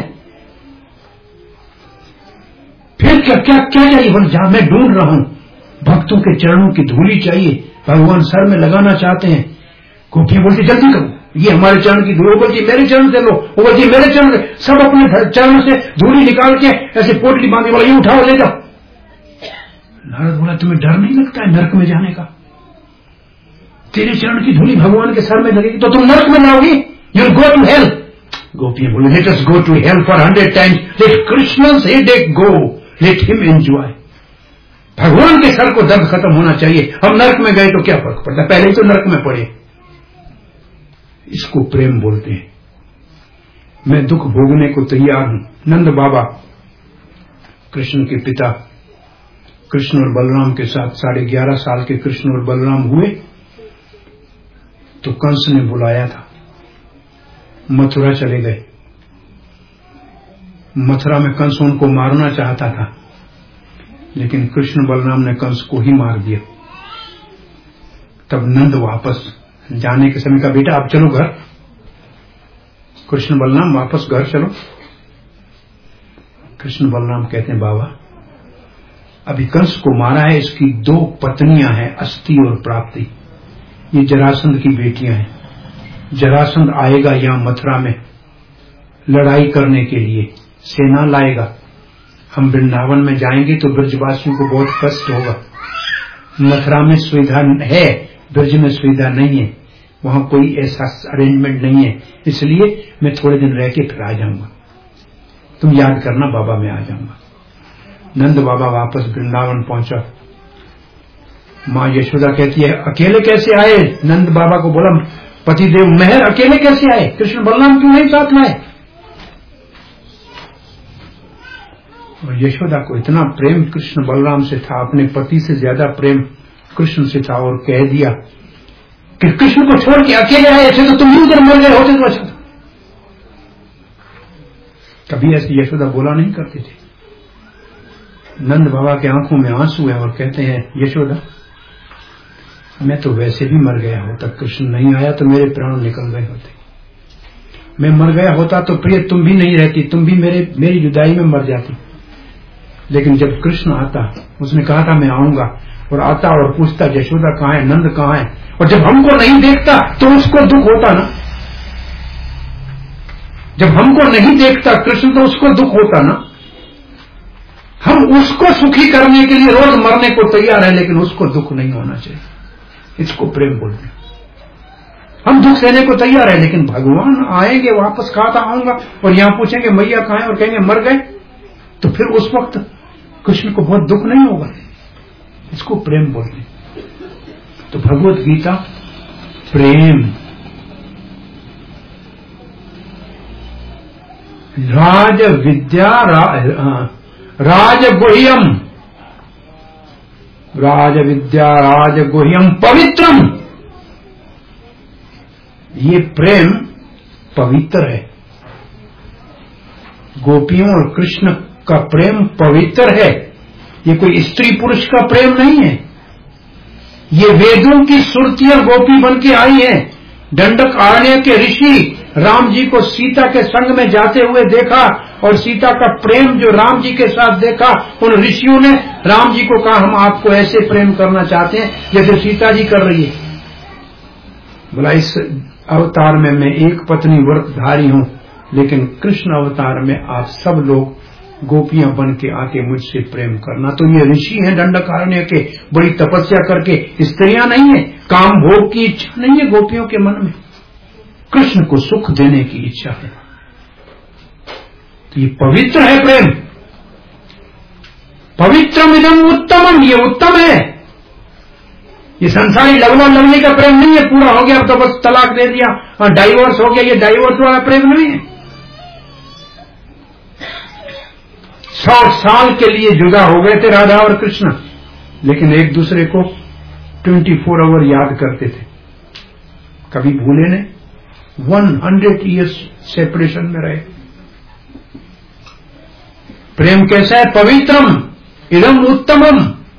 फिर क्या क्या क्या चाहिए? बोले जहां मैं ढूंढ रहा हूं, भक्तों के चरणों की धूली चाहिए, भगवान सर में लगाना चाहते हैं। गोपियां बोलती जल्दी करो, ये हमारे चरण की धूली। बोलती मेरे चरण से लो, वो बोलती मेरे चरण से। सब अपने चरण से धूली निकाल के ऐसे पोटली बांधी, बोला ये उठाओ ले जाओ। नारद बोला तुम्हें डर नहीं लगता है नरक में जाने का? तेरे चरण की धूली भगवान के सर में लगेगी तो तुम नरक में जाओगी, you will go to hell. गोपियां बोले let us go to hell for 100 times, let Krishna से डेक गो, लेट हिम एंजॉय। भगवान के सर को दर्द खत्म होना चाहिए, हम नरक में गए तो क्या फर्क पड़ता, पहले ही तो नरक में पड़े। इसको प्रेम बोलते हैं। मैं दुख भोगने को तैयार हूं। नंद बाबा कृष्ण के पिता, कृष्ण और बलराम के साथ 11.5 साल के कृष्ण और बलराम हुए तो कंस ने बुलाया था, मथुरा चले गए। मथुरा में कंस उनको मारना चाहता था, लेकिन कृष्ण बलराम ने कंस को ही मार दिया। तब नंद वापस जाने के समय का बेटा आप चलो घर, कृष्ण बलराम वापस घर चलो। कृष्ण बलराम कहते हैं बाबा अभी कंस को मारा है, इसकी 2 पत्नियां हैं, अस्ति और प्राप्ति, ये जरासंध की बेटियां हैं। जरासंध आएगा यहां मथुरा में लड़ाई करने के लिए, सेना लाएगा। हम वृंदावन में जाएंगे तो ब्रजवासियों को बहुत कष्ट होगा। मथुरा में सुविधा है, ब्रज में सुविधा नहीं है, वहां कोई ऐसा अरेंजमेंट नहीं है, इसलिए मैं थोड़े दिन रह के फिर आ जाऊंगा, तुम याद करना बाबा मैं आ जाऊंगा। नंद बाबा वापस वृंदावन पहुंचा। माँ यशोदा कहती है अकेले कैसे आए? नंद बाबा को बोला पतिदेव मेहर अकेले कैसे आए, कृष्ण बलराम क्यों नहीं साथ लाए? और यशोदा को इतना प्रेम कृष्ण बलराम से था, अपने पति से ज्यादा प्रेम कृष्ण से था, और कह दिया कि कृष्ण को छोड़ के अकेले आए थे तो तुम ही उधर मर गए होते तो अच्छा था। कभी ऐसी यशोदा बोला नहीं करते थे। नंद बाबा के आंखों में आंसू है और कहते हैं, यशोदा मैं तो वैसे भी मर गया होता, कृष्ण नहीं आया तो मेरे प्राण निकल गए होते। मैं मर गया होता तो प्रिय तुम भी नहीं रहती, तुम भी मेरी जुदाई में मर जाती। लेकिन जब कृष्ण आता, उसने कहा था मैं आऊंगा, और आता और पूछता यशोदा कहाँ है, नंद कहाँ है, और जब हमको नहीं देखता तो उसको दुख होता ना। जब हमको नहीं देखता कृष्ण तो उसको दुख होता ना। हम उसको सुखी करने के लिए रोज मरने को तैयार है, लेकिन उसको दुख नहीं होना चाहिए। इसको प्रेम बोलते हैं। हम दुख सहने को तैयार है, लेकिन भगवान आएंगे वापस, कहा था आऊंगा, और यहां पूछेंगे मैया कहाँ है और कहेंगे मर गए, तो फिर उस वक्त कृष्ण को बहुत दुख नहीं होगा। इसको प्रेम बोलते हैं। तो भगवत गीता प्रेम, राज विद्या राजगुह्यम, राज विद्या राजगुह्यम पवित्रम। ये प्रेम पवित्र है। गोपियों और कृष्ण का प्रेम पवित्र है। ये कोई स्त्री पुरुष का प्रेम नहीं है। ये वेदों की सुरतियां गोपी बन के आई हैं। दंडक आरण्य के ऋषि राम जी को सीता के संग में जाते हुए देखा, और सीता का प्रेम जो राम जी के साथ देखा, उन ऋषियों ने राम जी को कहा हम आपको ऐसे प्रेम करना चाहते हैं जैसे सीता जी कर रही है। बोला इस अवतार में मैं एक पत्नी व्रतधारी हूं, लेकिन कृष्ण अवतार में आप सब लोग गोपियां बन के आके मुझसे प्रेम करना। तो ये ऋषि हैं दंडकारण्य के, बड़ी तपस्या करके, स्त्रियां नहीं है, काम भोग की इच्छा नहीं है गोपियों के मन में, कृष्ण को सुख देने की इच्छा है। तो ये पवित्र है प्रेम। पवित्रम इदम उत्तमम, ये उत्तम है। ये संसारी लगवा लगने का प्रेम नहीं है, पूरा हो गया अब तो बस तलाक दे दिया और डाइवोर्स हो गया, ये डाइवोर्स वाला प्रेम नहीं है। 100 साल के लिए जुदा हो गए थे राधा और कृष्ण, लेकिन एक दूसरे को 24 आवर याद करते थे, कभी भूले नहीं। 100 ईयर्स सेपरेशन में रहे। प्रेम कैसा है? पवित्रम इदम उत्तमम।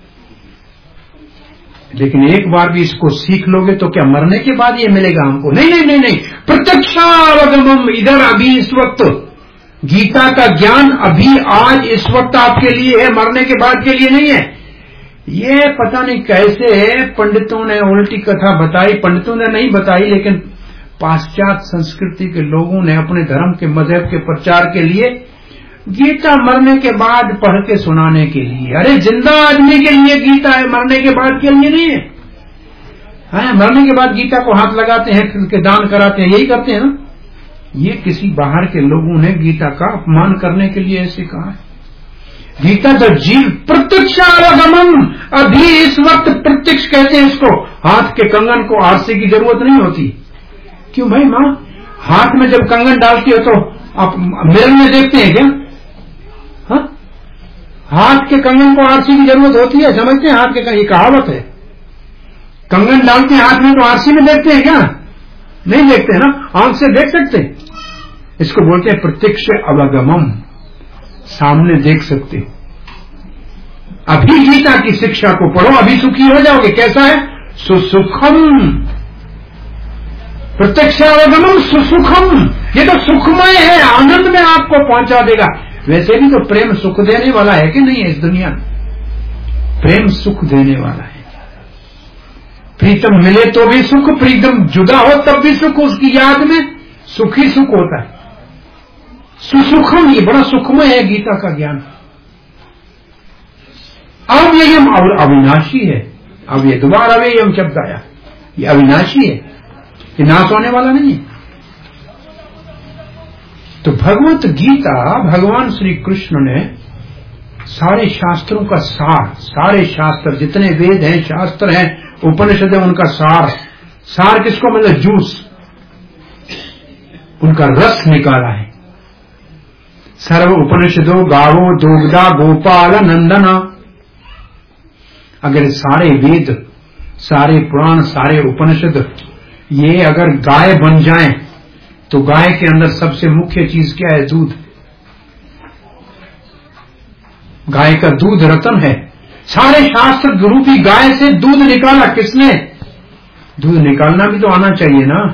लेकिन एक बार भी इसको सीख लोगे तो क्या मरने के बाद ये मिलेगा हमको? नहीं नहीं नहीं नहीं, प्रत्यक्षावगमम। इधर अभी इस वक्त गीता का ज्ञान अभी आज इस वक्त आपके लिए है, मरने के बाद के लिए नहीं है। ये पता नहीं कैसे है, पंडितों ने उल्टी कथा बताई, पंडितों ने नहीं बताई, लेकिन पाश्चात्य संस्कृति के लोगों ने अपने धर्म के मजहब के प्रचार के लिए गीता मरने के बाद पढ़ के सुनाने के लिए। अरे जिंदा आदमी के लिए गीता है, मरने के बाद के लिए नहीं है। मरने के बाद गीता को हाथ लगाते हैं, फिर दान कराते हैं, यही करते हैं ना। ये किसी बाहर के लोगों ने गीता का अपमान करने के लिए ऐसे कहा है। गीता तो जीव प्रत्यक्षावगमन, अभी इस वक्त प्रत्यक्ष कहते हैं इसको। हाथ के कंगन को आरसी की जरूरत नहीं होती। क्यों भाई माँ, हाथ में जब कंगन डालती हो तो आप मिरर में देखते हैं क्या? हाथ के कंगन को आरसी की जरूरत होती है? समझते हैं हाथ के कंगन, ये कहावत है। कंगन डालते हैं हाथ में तो आरसी में देखते हैं क्या? नहीं देखते ना, आंख से देख सकते। इसको बोलते हैं प्रत्यक्ष अवगमम, सामने देख सकते। अभी गीता की शिक्षा को पढ़ो, अभी सुखी हो जाओगे। कैसा है? सुसुखम, प्रत्यक्षावगमन सुसुखम। ये तो सुखमय है, आनंद में आपको पहुंचा देगा। वैसे भी तो प्रेम सुख देने वाला है कि नहीं है? इस दुनिया में प्रेम सुख देने वाला है। प्रीतम मिले तो भी सुख, प्रीतम जुदा हो तब भी सुख, उसकी याद में सुख ही सुख होता है। सुसुखम, ये बड़ा सुखमय है गीता का ज्ञान। अव्ययम और अविनाशी है। अब ये दोबारा अव्ययम शब्द आया, ये अविनाशी है, ये नाश होने वाला नहीं है। तो भगवत गीता, भगवान श्री कृष्ण ने सारे शास्त्रों का सार, सारे शास्त्र जितने वेद हैं, शास्त्र हैं, उपनिषद है, उनका सार। सार किसको मतलब? जूस, उनका रस निकाला है। सर्व उपनिषदों गावो दुग्धा गोपाल नंदना। अगर सारे वेद, सारे पुराण, सारे उपनिषद ये अगर गाय बन जाएं, तो गाय के अंदर सबसे मुख्य चीज क्या है? दूध। गाय का दूध रतन है। सारे शास्त्र रूपी गाय से दूध निकाला किसने? दूध निकालना भी तो आना चाहिए ना।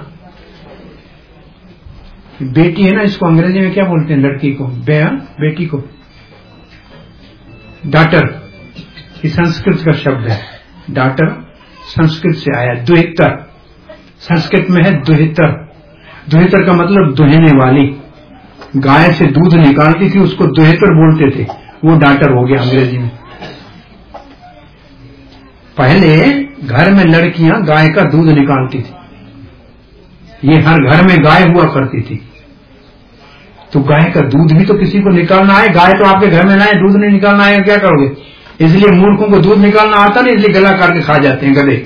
बेटी है ना, इसको अंग्रेजी में क्या बोलते हैं? लड़की को बेटी को डॉटर। ये संस्कृत का शब्द है। डॉटर संस्कृत से आया। दुहितर संस्कृत में है दुहितर। दुहितर का मतलब दुहने वाली। गाय से दूध निकालती थी उसको दुहितर बोलते थे, वो डॉटर हो गया अंग्रेजी में। पहले घर में लड़कियां गाय का दूध निकालती थी। ये हर घर में गाय हुआ करती थी। तो गाय का दूध भी तो किसी को निकालना है। गाय तो आपके घर में ना है, दूध नहीं निकालना है, क्या करोगे? इसलिए मूर्खों को दूध निकालना आता नहीं, इसलिए गला काट के खा जाते हैं गधे।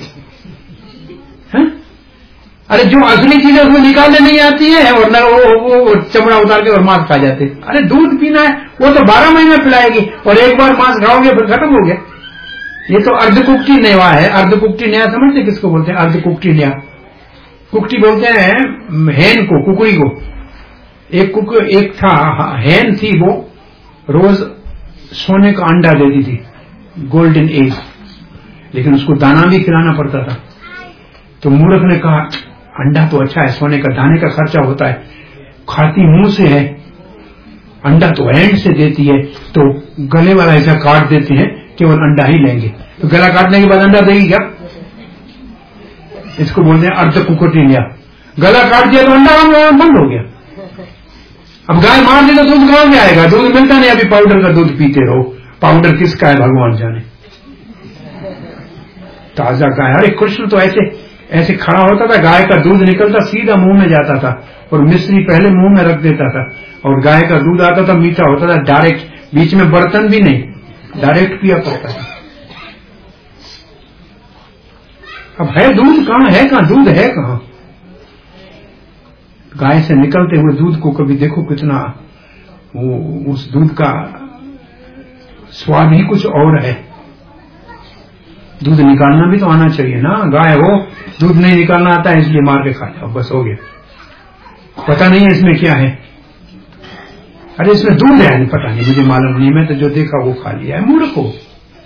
अरे जो असली चीज है उसको निकालने नहीं आती है और न वो चमड़ा उतार के और मांस खा जाते हैं। अरे दूध पीना है वो तो 12 महीने पिलाएगी और एक बार मांस खाओगे फिर खत्म हो गया। ये तो अर्धकुक्टी नेवा है। अर्धकुक्टी न्याय समझते किसको बोलते हैं? अर्धकुक्टी न्याय। कुक्टी बोलते हैं हेन को, कुकड़ी को। एक था हेन थी, वो रोज सोने का अंडा देती थी, गोल्डन एग, लेकिन उसको दाना भी खिलाना पड़ता था। तो मूर्ख ने कहा अंडा तो अच्छा है, सोने का दाने का खर्चा होता है, खाती मुंह से है, अंडा तो हैंड से देती है, तो गले वाला ऐसा काट देते हैं केवल अंडा ही लेंगे। तो गला काटने के बाद अंडा देगी क्या? इसको बोलते हैं अर्धकुक्कुटिया। गला काट दिया तो अंडा बंद हो गया। अब गाय मार दे तो दूध कहां से आएगा? दूध मिलता नहीं। अभी पाउडर का दूध पीते रहो। पाउडर किसका है भगवान जाने। ताजा गाय। अरे कृष्ण तो ऐसे खड़ा होता था, गाय का दूध निकलता सीधा मुंह में जाता था और मिश्री पहले मुंह में रख देता था और गाय का दूध आता था, मीठा होता था, डायरेक्ट, बीच में बर्तन भी नहीं, डायरेक्ट पिया करता था। अब है दूध कहां? है कहां दूध? है कहां? गाय से निकलते हुए दूध को कभी देखो कितना, वो उस दूध का स्वाद ही कुछ और है। दूध निकालना भी तो आना चाहिए ना। गाय हो, दूध नहीं निकालना आता है इसलिए मार के खा जाओ, बस हो गया। पता नहीं है इसमें क्या है। अरे इसमें दूध है, नहीं पता नहीं, मुझे मालूम नहीं, मैं तो जो देखा वो खा लिया है। मूर्ख को।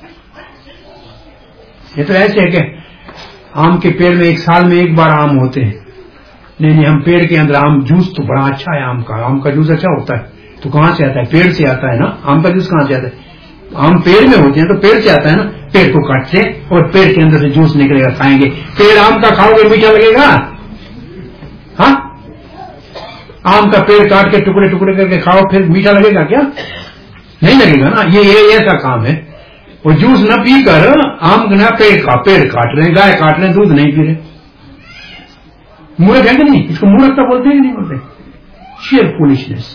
ये तो ऐसे है कि आम के पेड़ में एक साल में एक बार आम होते हैं। नहीं, हम पेड़ के अंदर आम जूस तो बड़ा अच्छा है। आम का जूस अच्छा होता है। तो कहां से आता है? पेड़ से आता है ना। आम का जूस कहां से आता है? आम पेड़ में होते हैं तो पेड़ से आता है ना। पेड़ को काटते और पेड़ के अंदर से जूस निकलेगा, खाएंगे। पेड़ आम का खाओगे मीठा लगेगा? हाँ, आम का पेड़ काट के टुकड़े टुकड़े करके खाओ फिर मीठा लगेगा क्या? नहीं लगेगा ना। ये ऐसा काम है। वो जूस न पीकर आम ना पेड़ काट रहे हैं, गाय काट रहे हैं, दूध नहीं पी रहे। मूर्ख है कि नहीं? इसको मूर्खता बोलते हैं कि नहीं बोलते? Sheer foolishness.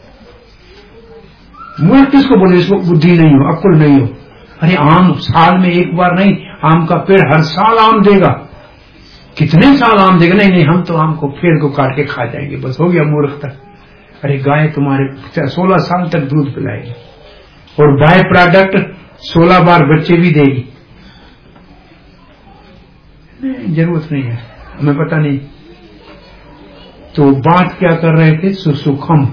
मूर्ख किसको बोले? इसको बुद्धि नहीं हो, अक्ल नहीं हो। अरे आम साल में एक बार नहीं, आम का पेड़ हर साल आम देगा। कितने साल आम देगा? नहीं, हम तो आम को पेड़ को काट के खा जाएंगे, बस हो गया मूर्खता। अरे गाय तुम्हारे 16 साल तक दूध पिलाएगी और बाय प्रोडक्ट 16 बार बच्चे भी देगी। जरूरत नहीं है, हमें पता नहीं। तो बात क्या कर रहे थे? सुसुखम,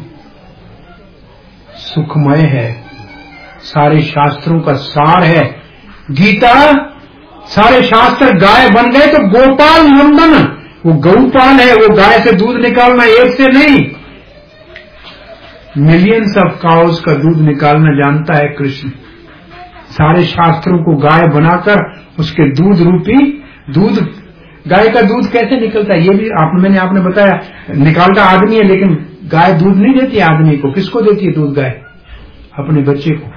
सुखमय है, सारे शास्त्रों का सार है गीता। सारे शास्त्र गाय बन गए तो गोपाल नंदन, वो गौपाल है। वो गाय से दूध निकालना एक से नहीं, मिलियंस ऑफ काउस का दूध निकालना जानता है कृष्ण। सारे शास्त्रों को गाय बनाकर उसके दूध रूपी दूध, गाय का दूध कैसे निकलता है ये भी मैंने आपने बताया। निकालता आदमी है लेकिन गाय दूध नहीं देती आदमी को। किसको देती है दूध गाय? अपने बच्चे को।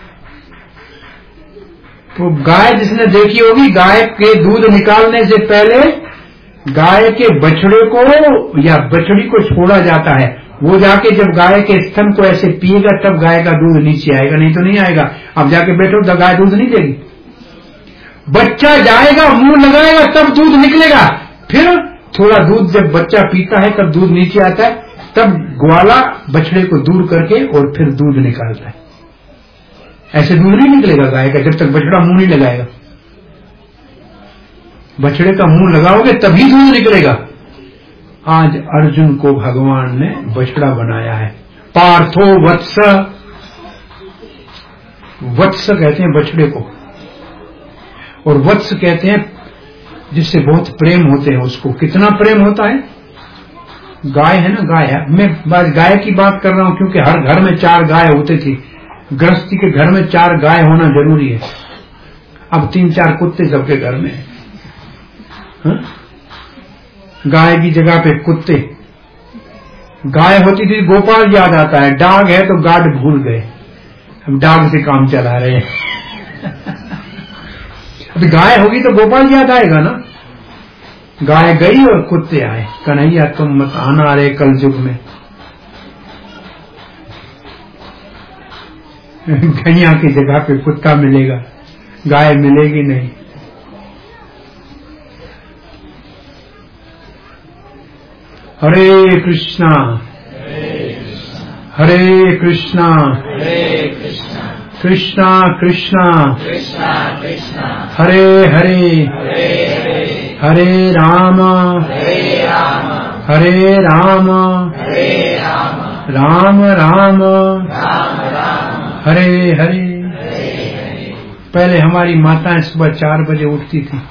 तो गाय जिसने देखी होगी, गाय के दूध निकालने से पहले गाय के बछड़े को या बछड़ी को छोड़ा जाता है। वो जाके जब गाय के स्तन को ऐसे पिएगा तब गाय का दूध नीचे आएगा, नहीं तो नहीं आएगा। अब जाके बैठो तो गाय दूध नहीं देगी। बच्चा जाएगा, मुंह लगाएगा तब दूध निकलेगा। फिर थोड़ा दूध जब बच्चा पीता है तब दूध नीचे आता है, तब ग्वाला बछड़े को दूर करके और फिर दूध निकालता है। ऐसे दूध नहीं निकलेगा गाय का जब तक बछड़ा मुंह नहीं लगाएगा। बछड़े का मुंह लगाओगे तभी दूध निकलेगा। आज अर्जुन को भगवान ने बछड़ा बनाया है। पार्थो वत्स, वत्स कहते हैं बछड़े को, और वत्स कहते हैं जिससे बहुत प्रेम होते हैं उसको। कितना प्रेम होता है? गाय है ना, गाय है। मैं गाय की बात कर रहा हूं क्योंकि हर घर में 4 गाय होती थी। गृहस्थी के घर में 4 गाय होना जरूरी है। अब 3-4 कुत्ते सबके घर में है। गाय की जगह पे कुत्ते। गाय होती थी गोपाल याद आता है, डाग है तो गार्ड भूल गए, अब डाग से काम चला रहे हैं। अब गाय होगी तो गोपाल याद आएगा ना। गाय गई और कुत्ते आए, कन्हैया तुम मत आना रे कल युग में। गैया की जगह पे कुत्ता मिलेगा, गाय मिलेगी नहीं। हरे कृष्णा हरे कृष्णा कृष्णा कृष्णा हरे हरे हरे राम हरे राम राम राम हरे हरे। पहले हमारी माताएं सुबह 4 बजे उठती थी।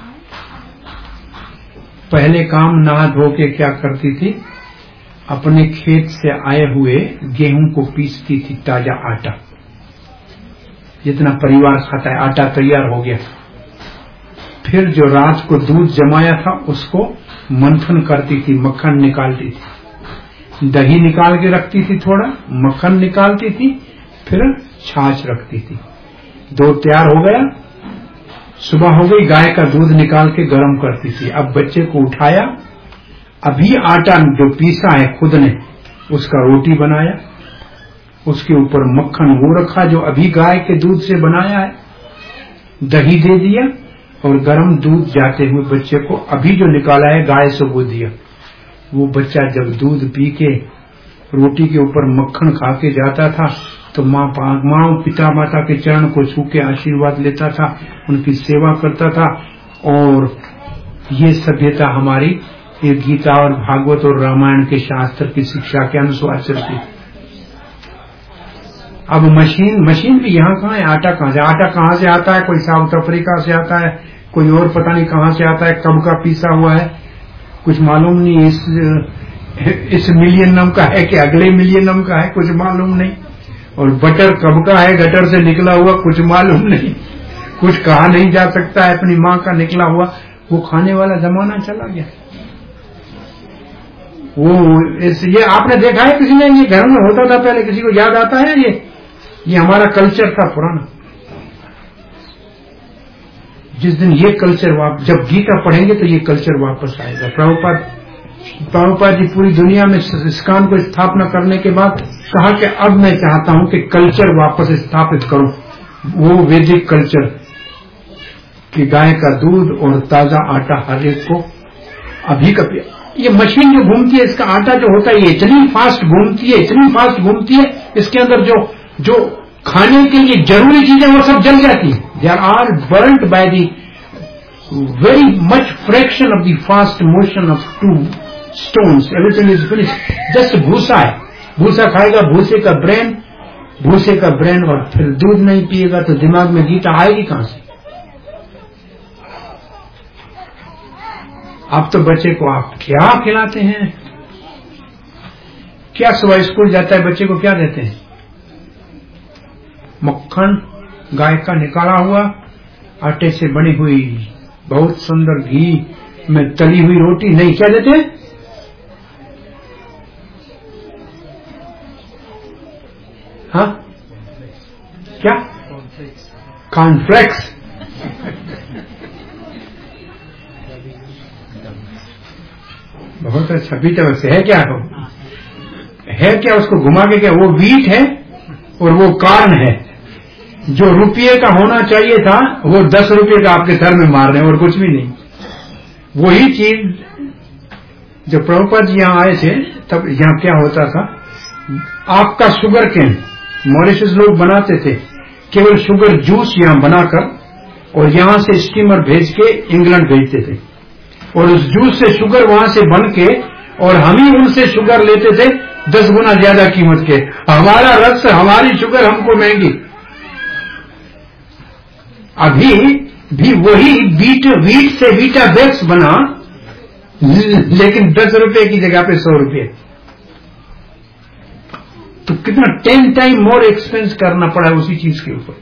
पहले काम नहा धो के क्या करती थी, अपने खेत से आए हुए गेहूं को पीसती थी, ताजा आटा। जितना परिवार खाता है आटा तैयार हो गया। फिर जो रात को दूध जमाया था उसको मंथन करती थी, मक्खन निकालती थी। दही निकाल के रखती थी, थोड़ा मक्खन निकालती थी, फिर छाछ रखती थी। 2 तैयार हो गया, सुबह हो गई, गाय का दूध निकाल के गर्म करती थी। अब बच्चे को उठाया, अभी आटा जो पीसा है खुद ने उसका रोटी बनाया, उसके ऊपर मक्खन वो रखा जो अभी गाय के दूध से बनाया है, दही दे दिया और गर्म दूध जाते हुए बच्चे को अभी जो निकाला है गाय से वो दिया। वो बच्चा जब दूध पी के रोटी के ऊपर मक्खन खा के जाता था तो माँ पिता माता के चरण को छू के आशीर्वाद लेता था, उनकी सेवा करता था। और ये सभ्यता हमारी ये गीता और भागवत और रामायण के शास्त्र की शिक्षा के अनुसार चलती। अब मशीन भी यहाँ कहाँ है, आटा कहाँ से? आटा कहाँ से आता है? कोई साउथ अफ्रीका से आता है, कोई और पता नहीं कहाँ से आता है, कब का पीसा हुआ है कुछ मालूम नहीं। इस मिलियनम का है कि अगले मिलियनम का है कुछ मालूम नहीं। और बटर कब का है, गटर से निकला हुआ कुछ मालूम नहीं, कुछ कहा नहीं जा सकता है। अपनी माँ का निकला हुआ वो खाने वाला जमाना चला गया। ये आपने देखा है किसी ने? ये घर में होता था पहले, किसी को याद आता है? ये हमारा कल्चर था पुराना। जिस दिन ये कल्चर जब गीता पढ़ेंगे तो ये कल्चर वापस आएगा। प्रभुपाद जी पूरी दुनिया में इस्कॉन को स्थापना करने के बाद कहा कि अब मैं चाहता हूं कि कल्चर वापस स्थापित करूं, वो वैदिक कल्चर कि गाय का दूध और ताजा आटा हर एक को अभी का। ये मशीन जो घूमती है, इसका आटा जो होता है ये इतनी फास्ट घूमती है, इसके अंदर जो खाने के लिए जरूरी चीजें वो सब जल जाती है। They are burned by the very much fraction of the fast motion of 2 stones, everything is finished. Just भूसा है, भूसा खाएगा, भूसे का ब्रेन और फिर दूध नहीं पिएगा तो दिमाग में गीता आएगी कहां से? अब तो बच्चे को आप क्या खिलाते हैं? क्या सुबह स्कूल जाता है बच्चे को क्या देते हैं? मक्खन गाय का निकाला हुआ, आटे से बनी हुई बहुत सुंदर घी में तली हुई रोटी। नहीं, क्या देते हैं? हाँ, क्या? कॉर्नफ्लेक्स। बहुत अच्छा। बीटा से है क्या? है क्या? उसको घुमा के क्या? वो वीट है और वो कॉर्न है। जो रुपये का होना चाहिए था वो 10 रुपये का आपके सर में मार रहे हैं और कुछ भी नहीं। वही चीज जब प्रभुपाद जी यहाँ आए थे तब यहाँ क्या होता था, आपका शुगर केन मॉरिशस लोग बनाते थे, केवल शुगर जूस यहाँ बनाकर और यहाँ से स्टीमर भेज के इंग्लैंड भेजते थे और उस जूस से शुगर वहां से बन के और हम ही उनसे शुगर लेते थे 10 गुना ज्यादा कीमत के। हमारा रस, हमारी शुगर हमको महंगी। अभी भी वही वीट से बीटा बैक्स बना, लेकिन 10 रुपए की जगह पे 100 रुपए। तो कितना 10 टाइम मोर एक्सपेंस करना पड़ा उसी चीज के ऊपर।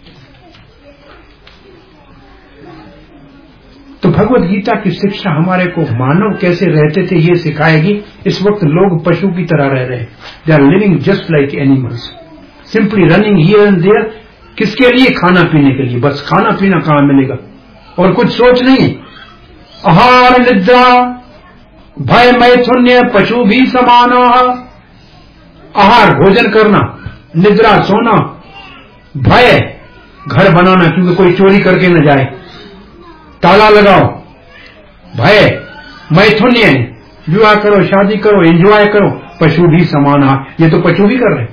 तो भगवत गीता की शिक्षा हमारे को मानव कैसे रहते थे ये सिखाएगी। इस वक्त लोग पशु की तरह रह रहे हैं। They are living just like animals, simply running here and there. किसके लिए? खाना पीने के लिए। बस खाना पीना कहां मिलेगा और कुछ सोच नहीं। आहार निद्रा भय मैथुन्य पशु भी समान। आहार भोजन करना, निद्रा सोना, भय घर बनाना क्योंकि कोई चोरी करके न जाए, ताला लगाओ, भय, मैथुन्य विवाह करो, शादी करो, एंजॉय करो, पशु भी समान। ये तो पशु भी कर रहे हैं,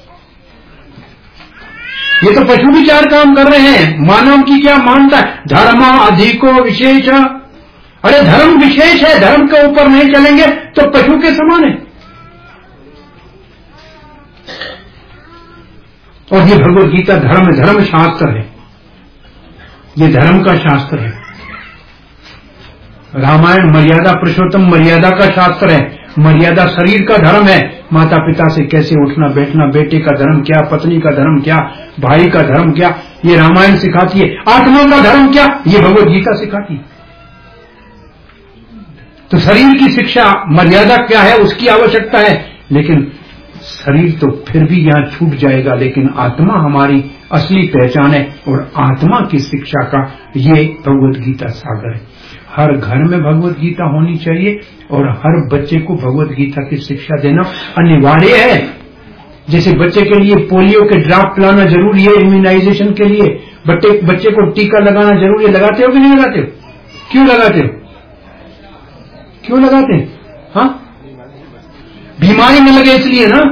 ये तो पशु भी 4 काम कर रहे हैं। मानव की क्या मानता है? धर्म अधिको विशेष। अरे धर्म विशेष है, धर्म के ऊपर नहीं चलेंगे तो पशु के समान है। और ये भगवत गीता धर्म शास्त्र है, ये धर्म का शास्त्र है। रामायण मर्यादा पुरुषोत्तम मर्यादा का शास्त्र है। मर्यादा शरीर का धर्म है। माता पिता से कैसे उठना बैठना, बेटे का धर्म क्या, पत्नी का धर्म क्या, भाई का धर्म क्या, ये रामायण सिखाती है। आत्मा का धर्म क्या, ये भगवत गीता सिखाती है। तो शरीर की शिक्षा मर्यादा क्या है उसकी आवश्यकता है, लेकिन शरीर तो फिर भी यहां छूट जाएगा, लेकिन आत्मा हमारी असली पहचान है। और आत्मा की शिक्षा का ये भगवत गीता सागर है। हर घर में भगवत गीता होनी चाहिए और हर बच्चे को भगवत गीता की शिक्षा देना अनिवार्य है। जैसे बच्चे के लिए पोलियो के ड्रॉप पिलाना जरूरी है, इम्यूनाइजेशन के लिए बच्चे को टीका लगाना जरूरी है। लगाते हो कि नहीं लगाते हो? क्यों लगाते हो? क्यों लगाते हैं? हाँ, बीमारी न लगे इसलिए ना।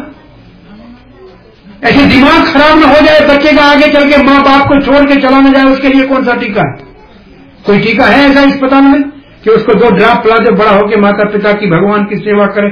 ऐसे दिमाग खराब न हो जाए बच्चे का, आगे चल के माँ बाप को छोड़ के चला न जाए, उसके लिए कौन सा टीका है? कोई टीका है ऐसा अस्पताल में कि उसको 2 ड्रॉप पिला दे, बड़ा होकर माता पिता की भगवान की सेवा करे?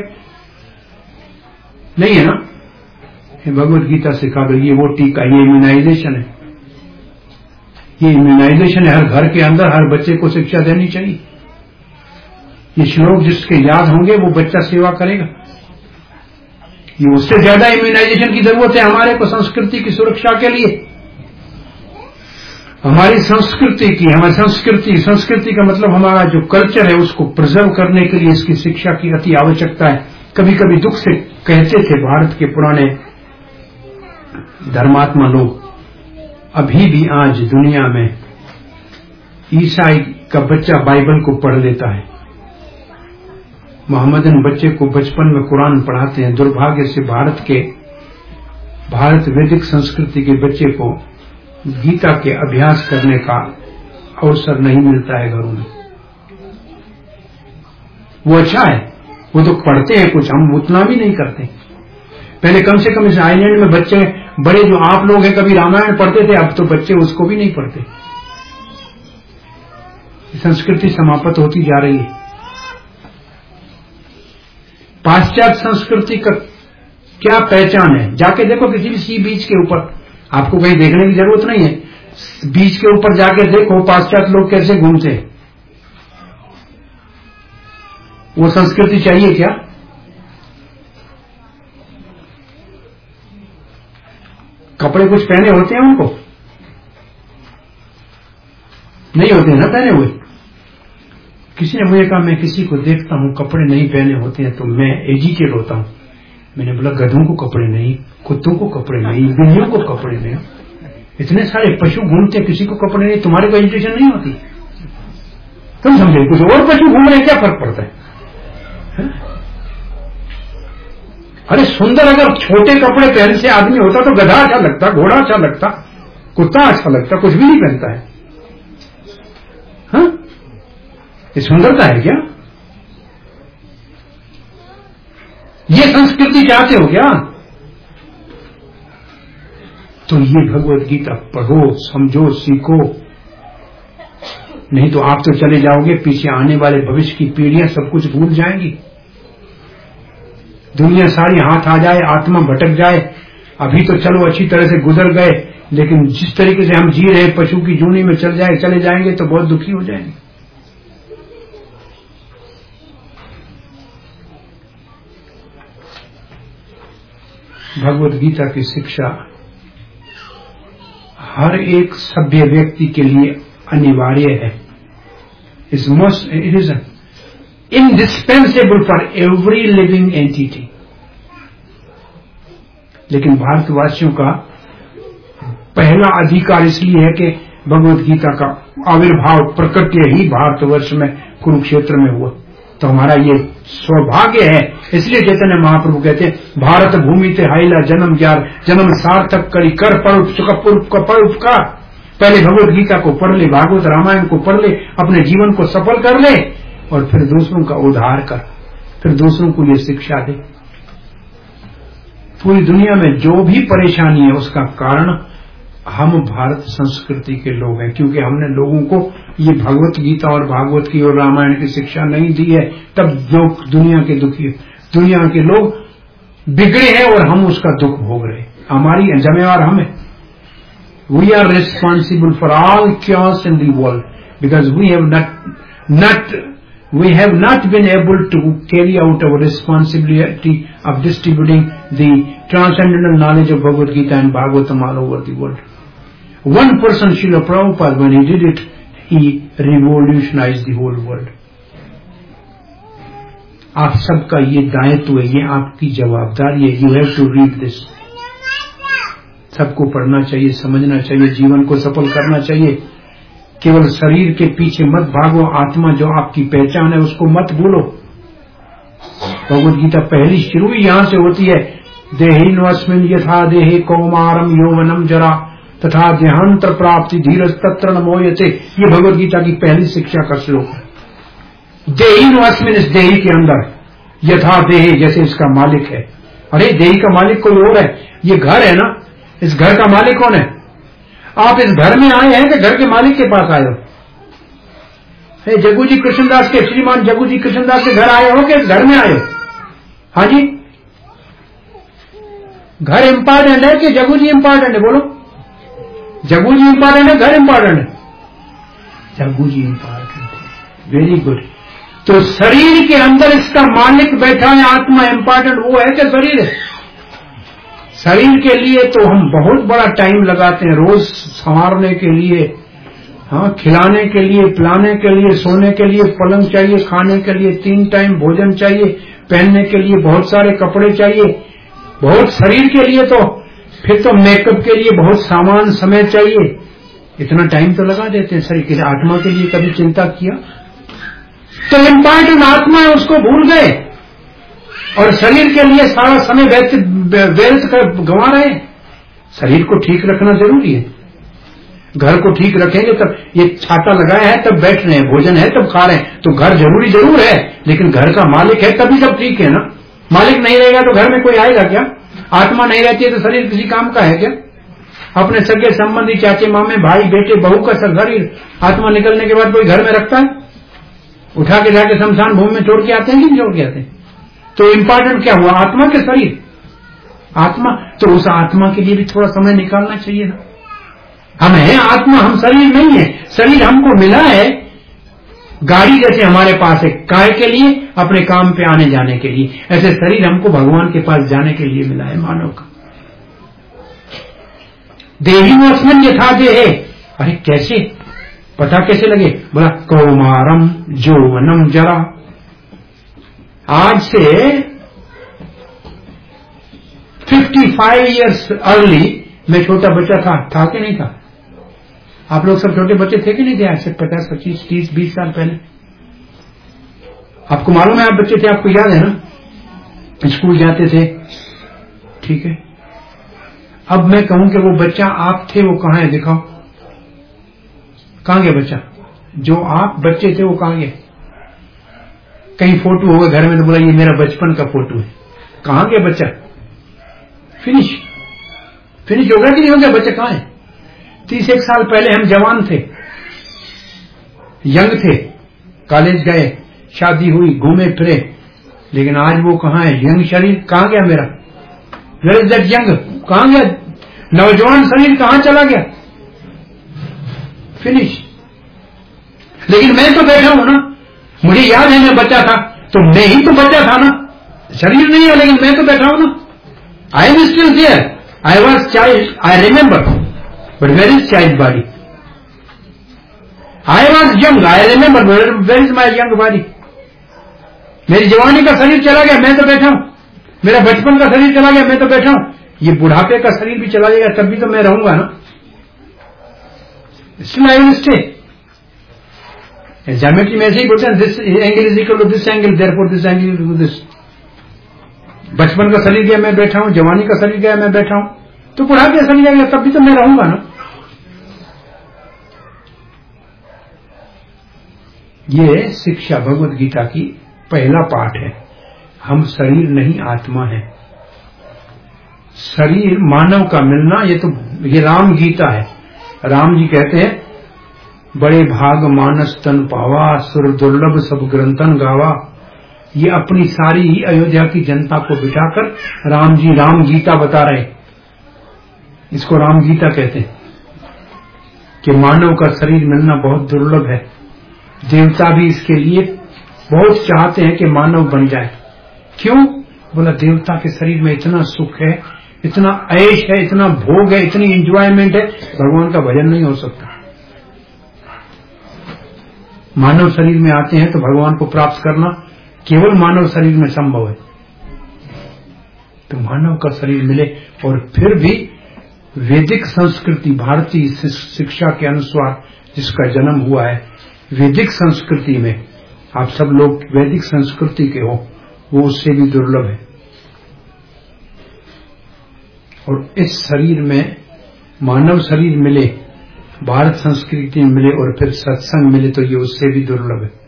नहीं है ना। ये भगवत गीता सिखा दो, ये वो टीका, ये इम्यूनाइजेशन है, ये इम्यूनाइजेशन है। हर घर के अंदर हर बच्चे को शिक्षा देनी चाहिए। ये श्लोक जिसके याद होंगे वो बच्चा सेवा करेगा। ये उससे ज्यादा इम्यूनाइजेशन की जरूरत है हमारे को संस्कृति की सुरक्षा के लिए। हमारी संस्कृति का मतलब हमारा जो कल्चर है उसको प्रिजर्व करने के लिए इसकी शिक्षा की अति आवश्यकता है। कभी कभी दुख से कहते थे भारत के पुराने धर्मात्मा लोग, अभी भी आज दुनिया में ईसाई का बच्चा बाइबल को पढ़ लेता है, मोहम्मदन बच्चे को बचपन में कुरान पढ़ाते हैं। दुर्भाग्य से भारत वैदिक संस्कृति के बच्चे को गीता के अभ्यास करने का अवसर नहीं मिलता है घरों में। वो अच्छा है, वो तो पढ़ते हैं कुछ, हम उतना भी नहीं करते। पहले कम से कम इस आइलैंड में बच्चे बड़े जो आप लोग हैं कभी रामायण पढ़ते थे, अब तो बच्चे उसको भी नहीं पढ़ते। संस्कृति समाप्त होती जा रही है। पाश्चात्य संस्कृति का क्या पहचान है? जाके देखो किसी भी सी बीच के ऊपर, आपको कहीं देखने की जरूरत नहीं है। बीच के ऊपर जाके देखो पाश्चात्य लोग कैसे घूमते हैं। वो संस्कृति चाहिए क्या? कपड़े कुछ पहने होते हैं उनको? नहीं होते हैं ना पहने हुए। किसी ने मुझे कहा, मैं किसी को देखता हूं कपड़े नहीं पहने होते हैं तो मैं एजिटेट होता हूं। मैंने बोला गधों को कपड़े नहीं, कुत्तों को कपड़े नहीं, बिल्लियों को कपड़े नहीं, इतने सारे पशु घूमते, किसी को कपड़े नहीं, तुम्हारे को एजिटेशन नहीं होती? तुम समझे कुछ और पशु घूम रहे, क्या फर्क पड़ता है? अरे सुंदर अगर छोटे कपड़े पहन से आदमी होता तो गधा अच्छा लगता, घोड़ा अच्छा लगता, कुत्ता अच्छा लगता, कुछ भी नहीं पहनता है। हाँ, ये सुंदरता है क्या? ये संस्कृति चाहते हो क्या? तो ये भगवत गीता पढ़ो, समझो, सीखो, नहीं तो आप तो चले जाओगे, पीछे आने वाले भविष्य की पीढ़ियां सब कुछ भूल जाएंगी। दुनिया सारी हाथ आ जाए, आत्मा भटक जाए, अभी तो चलो अच्छी तरह से गुजर गए, लेकिन जिस तरीके से हम जी रहे पशु की जूनी में चले जाएंगे तो बहुत दुखी हो जाएंगे। भगवत गीता की शिक्षा हर एक सभ्य व्यक्ति के लिए अनिवार्य है। It is indispensable for every living entity. लेकिन भारतवासियों का पहला अधिकार इसलिए है कि भगवत गीता का आविर्भाव प्रकट्य ही भारतवर्ष में कुरुक्षेत्र में हुआ, तो हमारा ये सौभाग्य है। इसलिए चैतन्य महाप्रभु कहते हैं, भारत भूमि ते हाइला जन्म जार, जन्म सार्थक करी कर पर उपकार। पहले भगवत गीता को पढ़ ले, भागवत रामायण को पढ़ ले, अपने जीवन को सफल कर ले और फिर दूसरों का उद्धार कर, फिर दूसरों को ये शिक्षा दे। पूरी दुनिया में जो भी परेशानी है उसका कारण हम भारत संस्कृति के लोग हैं, क्योंकि हमने लोगों को ये भगवत गीता और भागवत की और रामायण की शिक्षा नहीं दी है। तब लोग दुनिया के दुखी, दुनिया के लोग बिगड़े हैं और हम उसका दुख भोग रहे। हमारी जिम्मेवार हमें। We are responsible for all chaos in the world because we have not been able to carry out our responsibility of distributing the transcendental knowledge of Bhagavad Gita and Bhagavatam all over the world. One person, Srila Prabhupada, when he did it, he revolutionized the whole world. आप सबका ये दायित्व है, ये आपकी जवाबदारी है। You have to read this. सबको पढ़ना चाहिए, समझना चाहिए, जीवन को सफल करना चाहिए। केवल शरीर के पीछे मत भागो, आत्मा जो आपकी पहचान है उसको मत भूलो। भगवद गीता पहली शुरू यहां से होती है, देहिन्वस्मिन् यथा देहे कौमारम यौवनम जरा तथा देहांतर प्राप्ति धीरज तत्र न मोयते। ये भगवद गीता की पहली शिक्षा का श्लोक है। देहिन्वस्मिन्, इस देही के अंदर, यथा देहे, जैसे इसका मालिक है। अरे देही का मालिक कोई और है, ये घर है ना, इस घर का मालिक कौन है? आप इस घर में आए हैं कि घर के मालिक के पास आए हो? जग्गू जी कृष्णदास के, श्रीमान जग्गू जी कृष्णदास के घर आए हो कि इस घर में आए हो? हाँ जी, घर इंपॉर्टेंट है कि जग्गू जी इंपॉर्टेंट है? बोलो, जग्गू जी इंपॉर्टेंट है, घर इंपॉर्टेंट है? जग्गू जी इंपॉर्टेंट है। Very good. तो शरीर के अंदर इसका मालिक बैठा है, आत्मा इंपॉर्टेंट वो है कि शरीर है? शरीर के लिए तो हम बहुत बड़ा टाइम लगाते हैं, रोज संवारने के लिए, हाँ, खिलाने के लिए, पिलाने के लिए, सोने के लिए पलंग चाहिए, खाने के लिए 3 टाइम भोजन चाहिए, पहनने के लिए बहुत सारे कपड़े चाहिए, बहुत शरीर के लिए तो फिर तो मेकअप के लिए बहुत सामान, समय चाहिए। इतना टाइम तो लगा देते हैं शरीर के लिए। आत्मा के लिए कभी चिंता किया? तो इम्पॉर्टेंट आत्मा है, उसको भूल गए और शरीर के लिए सारा समय व्यर्थ कर गंवा रहे हैं। शरीर को ठीक रखना जरूरी है। घर को ठीक रखेंगे तब, ये छाता लगाया है तब बैठ रहे हैं, भोजन है तब खा रहे हैं, तो घर जरूरी जरूर है, लेकिन घर का मालिक है तभी सब ठीक है ना। मालिक नहीं रहेगा तो घर में कोई आएगा क्या? आत्मा नहीं रहती है तो शरीर किसी काम का है क्या? अपने सगे संबंधी, चाचे मामे, भाई बेटे, बहू का शरीर आत्मा निकलने के बाद कोई घर में रखता है? उठा के जाके शमशान भूमि में छोड़ के आते हैं कि नहीं छोड़ के आते हैं? तो इम्पोर्टेंट क्या हुआ, आत्मा के शरीर? आत्मा, तो उस आत्मा के लिए भी थोड़ा समय निकालना चाहिए ना। हम हैं आत्मा, हम शरीर नहीं है। शरीर हमको मिला है गाड़ी जैसे हमारे पास है, काय के लिए? अपने काम पे आने जाने के लिए। ऐसे शरीर हमको भगवान के पास जाने के लिए मिला है, मानव का। देहिन्वस्मिन् यथा देहे। अरे कैसे पता कैसे लगे? बोला कौमारम यौवनम जरा। आज से 55 ईयर्स अर्ली मैं छोटा बच्चा था कि नहीं था? आप लोग सब छोटे बच्चे थे कि नहीं थे? आज से 50, 25, 30, 20 साल पहले। आपको मालूम है आप बच्चे थे, आपको याद है ना? स्कूल जाते थे, ठीक है। अब मैं कहूं कि वो बच्चा आप थे, वो कहां है? दिखाओ, कहां गया बच्चा? जो आप बच्चे थे वो कहां गया? कहीं फोटो होगा घर में तो बोला ये मेरा बचपन का फोटो है। कहां गया बच्चा? फिनिश हो गया कि नहीं हो गया? बच्चा कहां है? 31 साल पहले हम जवान थे, यंग थे, कॉलेज गए, शादी हुई, घूमे फिरे, लेकिन आज वो कहां है? यंग शरीर कहां गया मेरा? Where is that young? कहां गया? नौजवान शरीर कहां चला गया? फिनिश। लेकिन मैं तो बैठा हूं ना, मुझे याद है मैं बच्चा था, तो मैं ही तो बच्चा था ना, शरीर नहीं है लेकिन मैं तो बैठा हूं ना। I am still there, I was child, I remember, but where is child body? I was young, I remember, where is my young body? मेरी जवानी का शरीर चला गया, मैं तो बैठा हूं। मेरा बचपन का शरीर चला गया, मैं तो बैठा हूं। ये बुढ़ापे का शरीर भी चला जाएगा, तब भी तो मैं रहूंगा ना। Still I will stay. Geometry में ऐसे ही बोलते हैं, this angle is equal to this angle, therefore this angle is this. बचपन का शरीर गया, मैं बैठा हूं। जवानी का शरीर गया, मैं बैठा हूं। तो बुढ़ापे का शरीर गया, तब भी तो मैं रहूंगा ना। ये शिक्षा भगवत गीता की पहला पाठ है। हम शरीर नहीं, आत्मा है। शरीर मानव का मिलना, ये राम गीता है। राम जी कहते हैं, बड़े भाग मानस तन पावा, सुर दुर्लभ सब ग्रंथन गावा। ये अपनी सारी ही अयोध्या की जनता को बिठाकर राम जी राम गीता बता रहे। इसको राम गीता कहते हैं कि मानव का शरीर मिलना बहुत दुर्लभ है। देवता भी इसके लिए बहुत चाहते हैं कि मानव बन जाए। क्यों? बोला, देवता के शरीर में इतना सुख है, इतना ऐश है, इतना भोग है, इतनी एंजॉयमेंट है, भगवान का भजन नहीं हो सकता। मानव शरीर में आते हैं तो भगवान को प्राप्त करना केवल मानव शरीर में संभव है। तो मानव का शरीर मिले, और फिर भी वैदिक संस्कृति, भारतीय शिक्षा के अनुसार जिसका जन्म हुआ है, वैदिक संस्कृति में, आप सब लोग वैदिक संस्कृति के हो, वो उससे भी दुर्लभ है। और इस शरीर में मानव शरीर मिले, भारत संस्कृति में मिले, और फिर सत्संग मिले, तो ये उससे भी दुर्लभ है।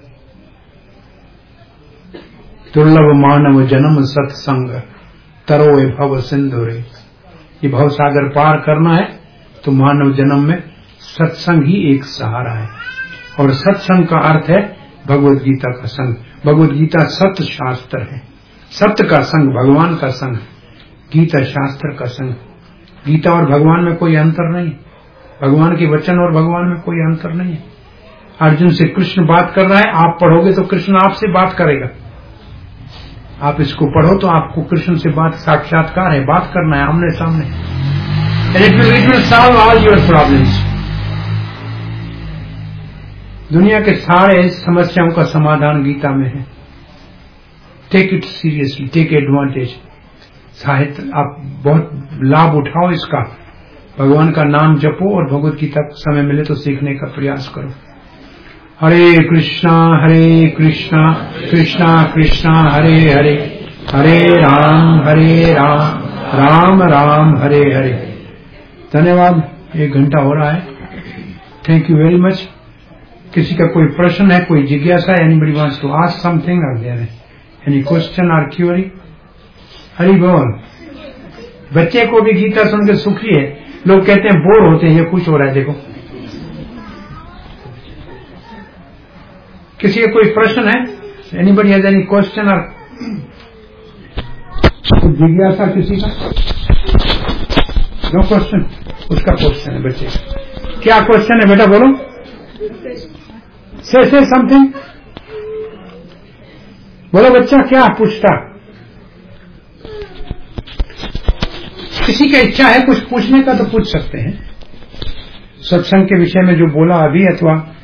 दुर्लभ मानव जन्म सत्संग, तरोए भव सिंधुरे। ये भव सागर पार करना है तो मानव जन्म में सत्संग ही एक सहारा है। और सत्संग का अर्थ है भगवत गीता का संग। भगवत गीता सत्य शास्त्र है। सत्य का संग, भगवान का संग, गीता शास्त्र का संग। गीता और भगवान में कोई अंतर नहीं, भगवान के वचन और भगवान में कोई अंतर नहीं है। अर्जुन से कृष्ण बात कर रहा है, आप पढ़ोगे तो कृष्ण आपसे बात करेगा। आप इसको पढ़ो तो आपको कृष्ण से बात, साक्षात्कार है, बात करना है आमने सामने। And it will solve all your problems. दुनिया के सारे समस्याओं का समाधान गीता में है। Take it seriously, take advantage. साहित्य आप बहुत लाभ उठाओ इसका। भगवान का नाम जपो और भगवत गीता को समय मिले तो सीखने का प्रयास करो। हरे कृष्णा कृष्णा कृष्णा हरे हरे, हरे राम राम राम हरे हरे। धन्यवाद। 1 घंटा हो रहा है। Thank you very much. किसी का कोई प्रश्न है, कोई जिज्ञासा, anybody wants to ask something, are there any question और क्यूरी? हरि बोल। बच्चे को भी गीता सुन के सुखी है। लोग कहते हैं बोर होते हैं, ये खुश हो रहा है। देखो, किसी का कोई प्रश्न है? एनीबडी हैज एनी क्वेश्चन और जिज्ञासा किसी का? No question. उसका क्वेश्चन है बच्चे का। क्या क्वेश्चन है बेटा, बोलो। से समथिंग बोलो बच्चा, क्या पूछता? किसी का इच्छा है कुछ पूछने का तो पूछ सकते हैं। सत्संग के विषय में जो बोला अभी, अथवा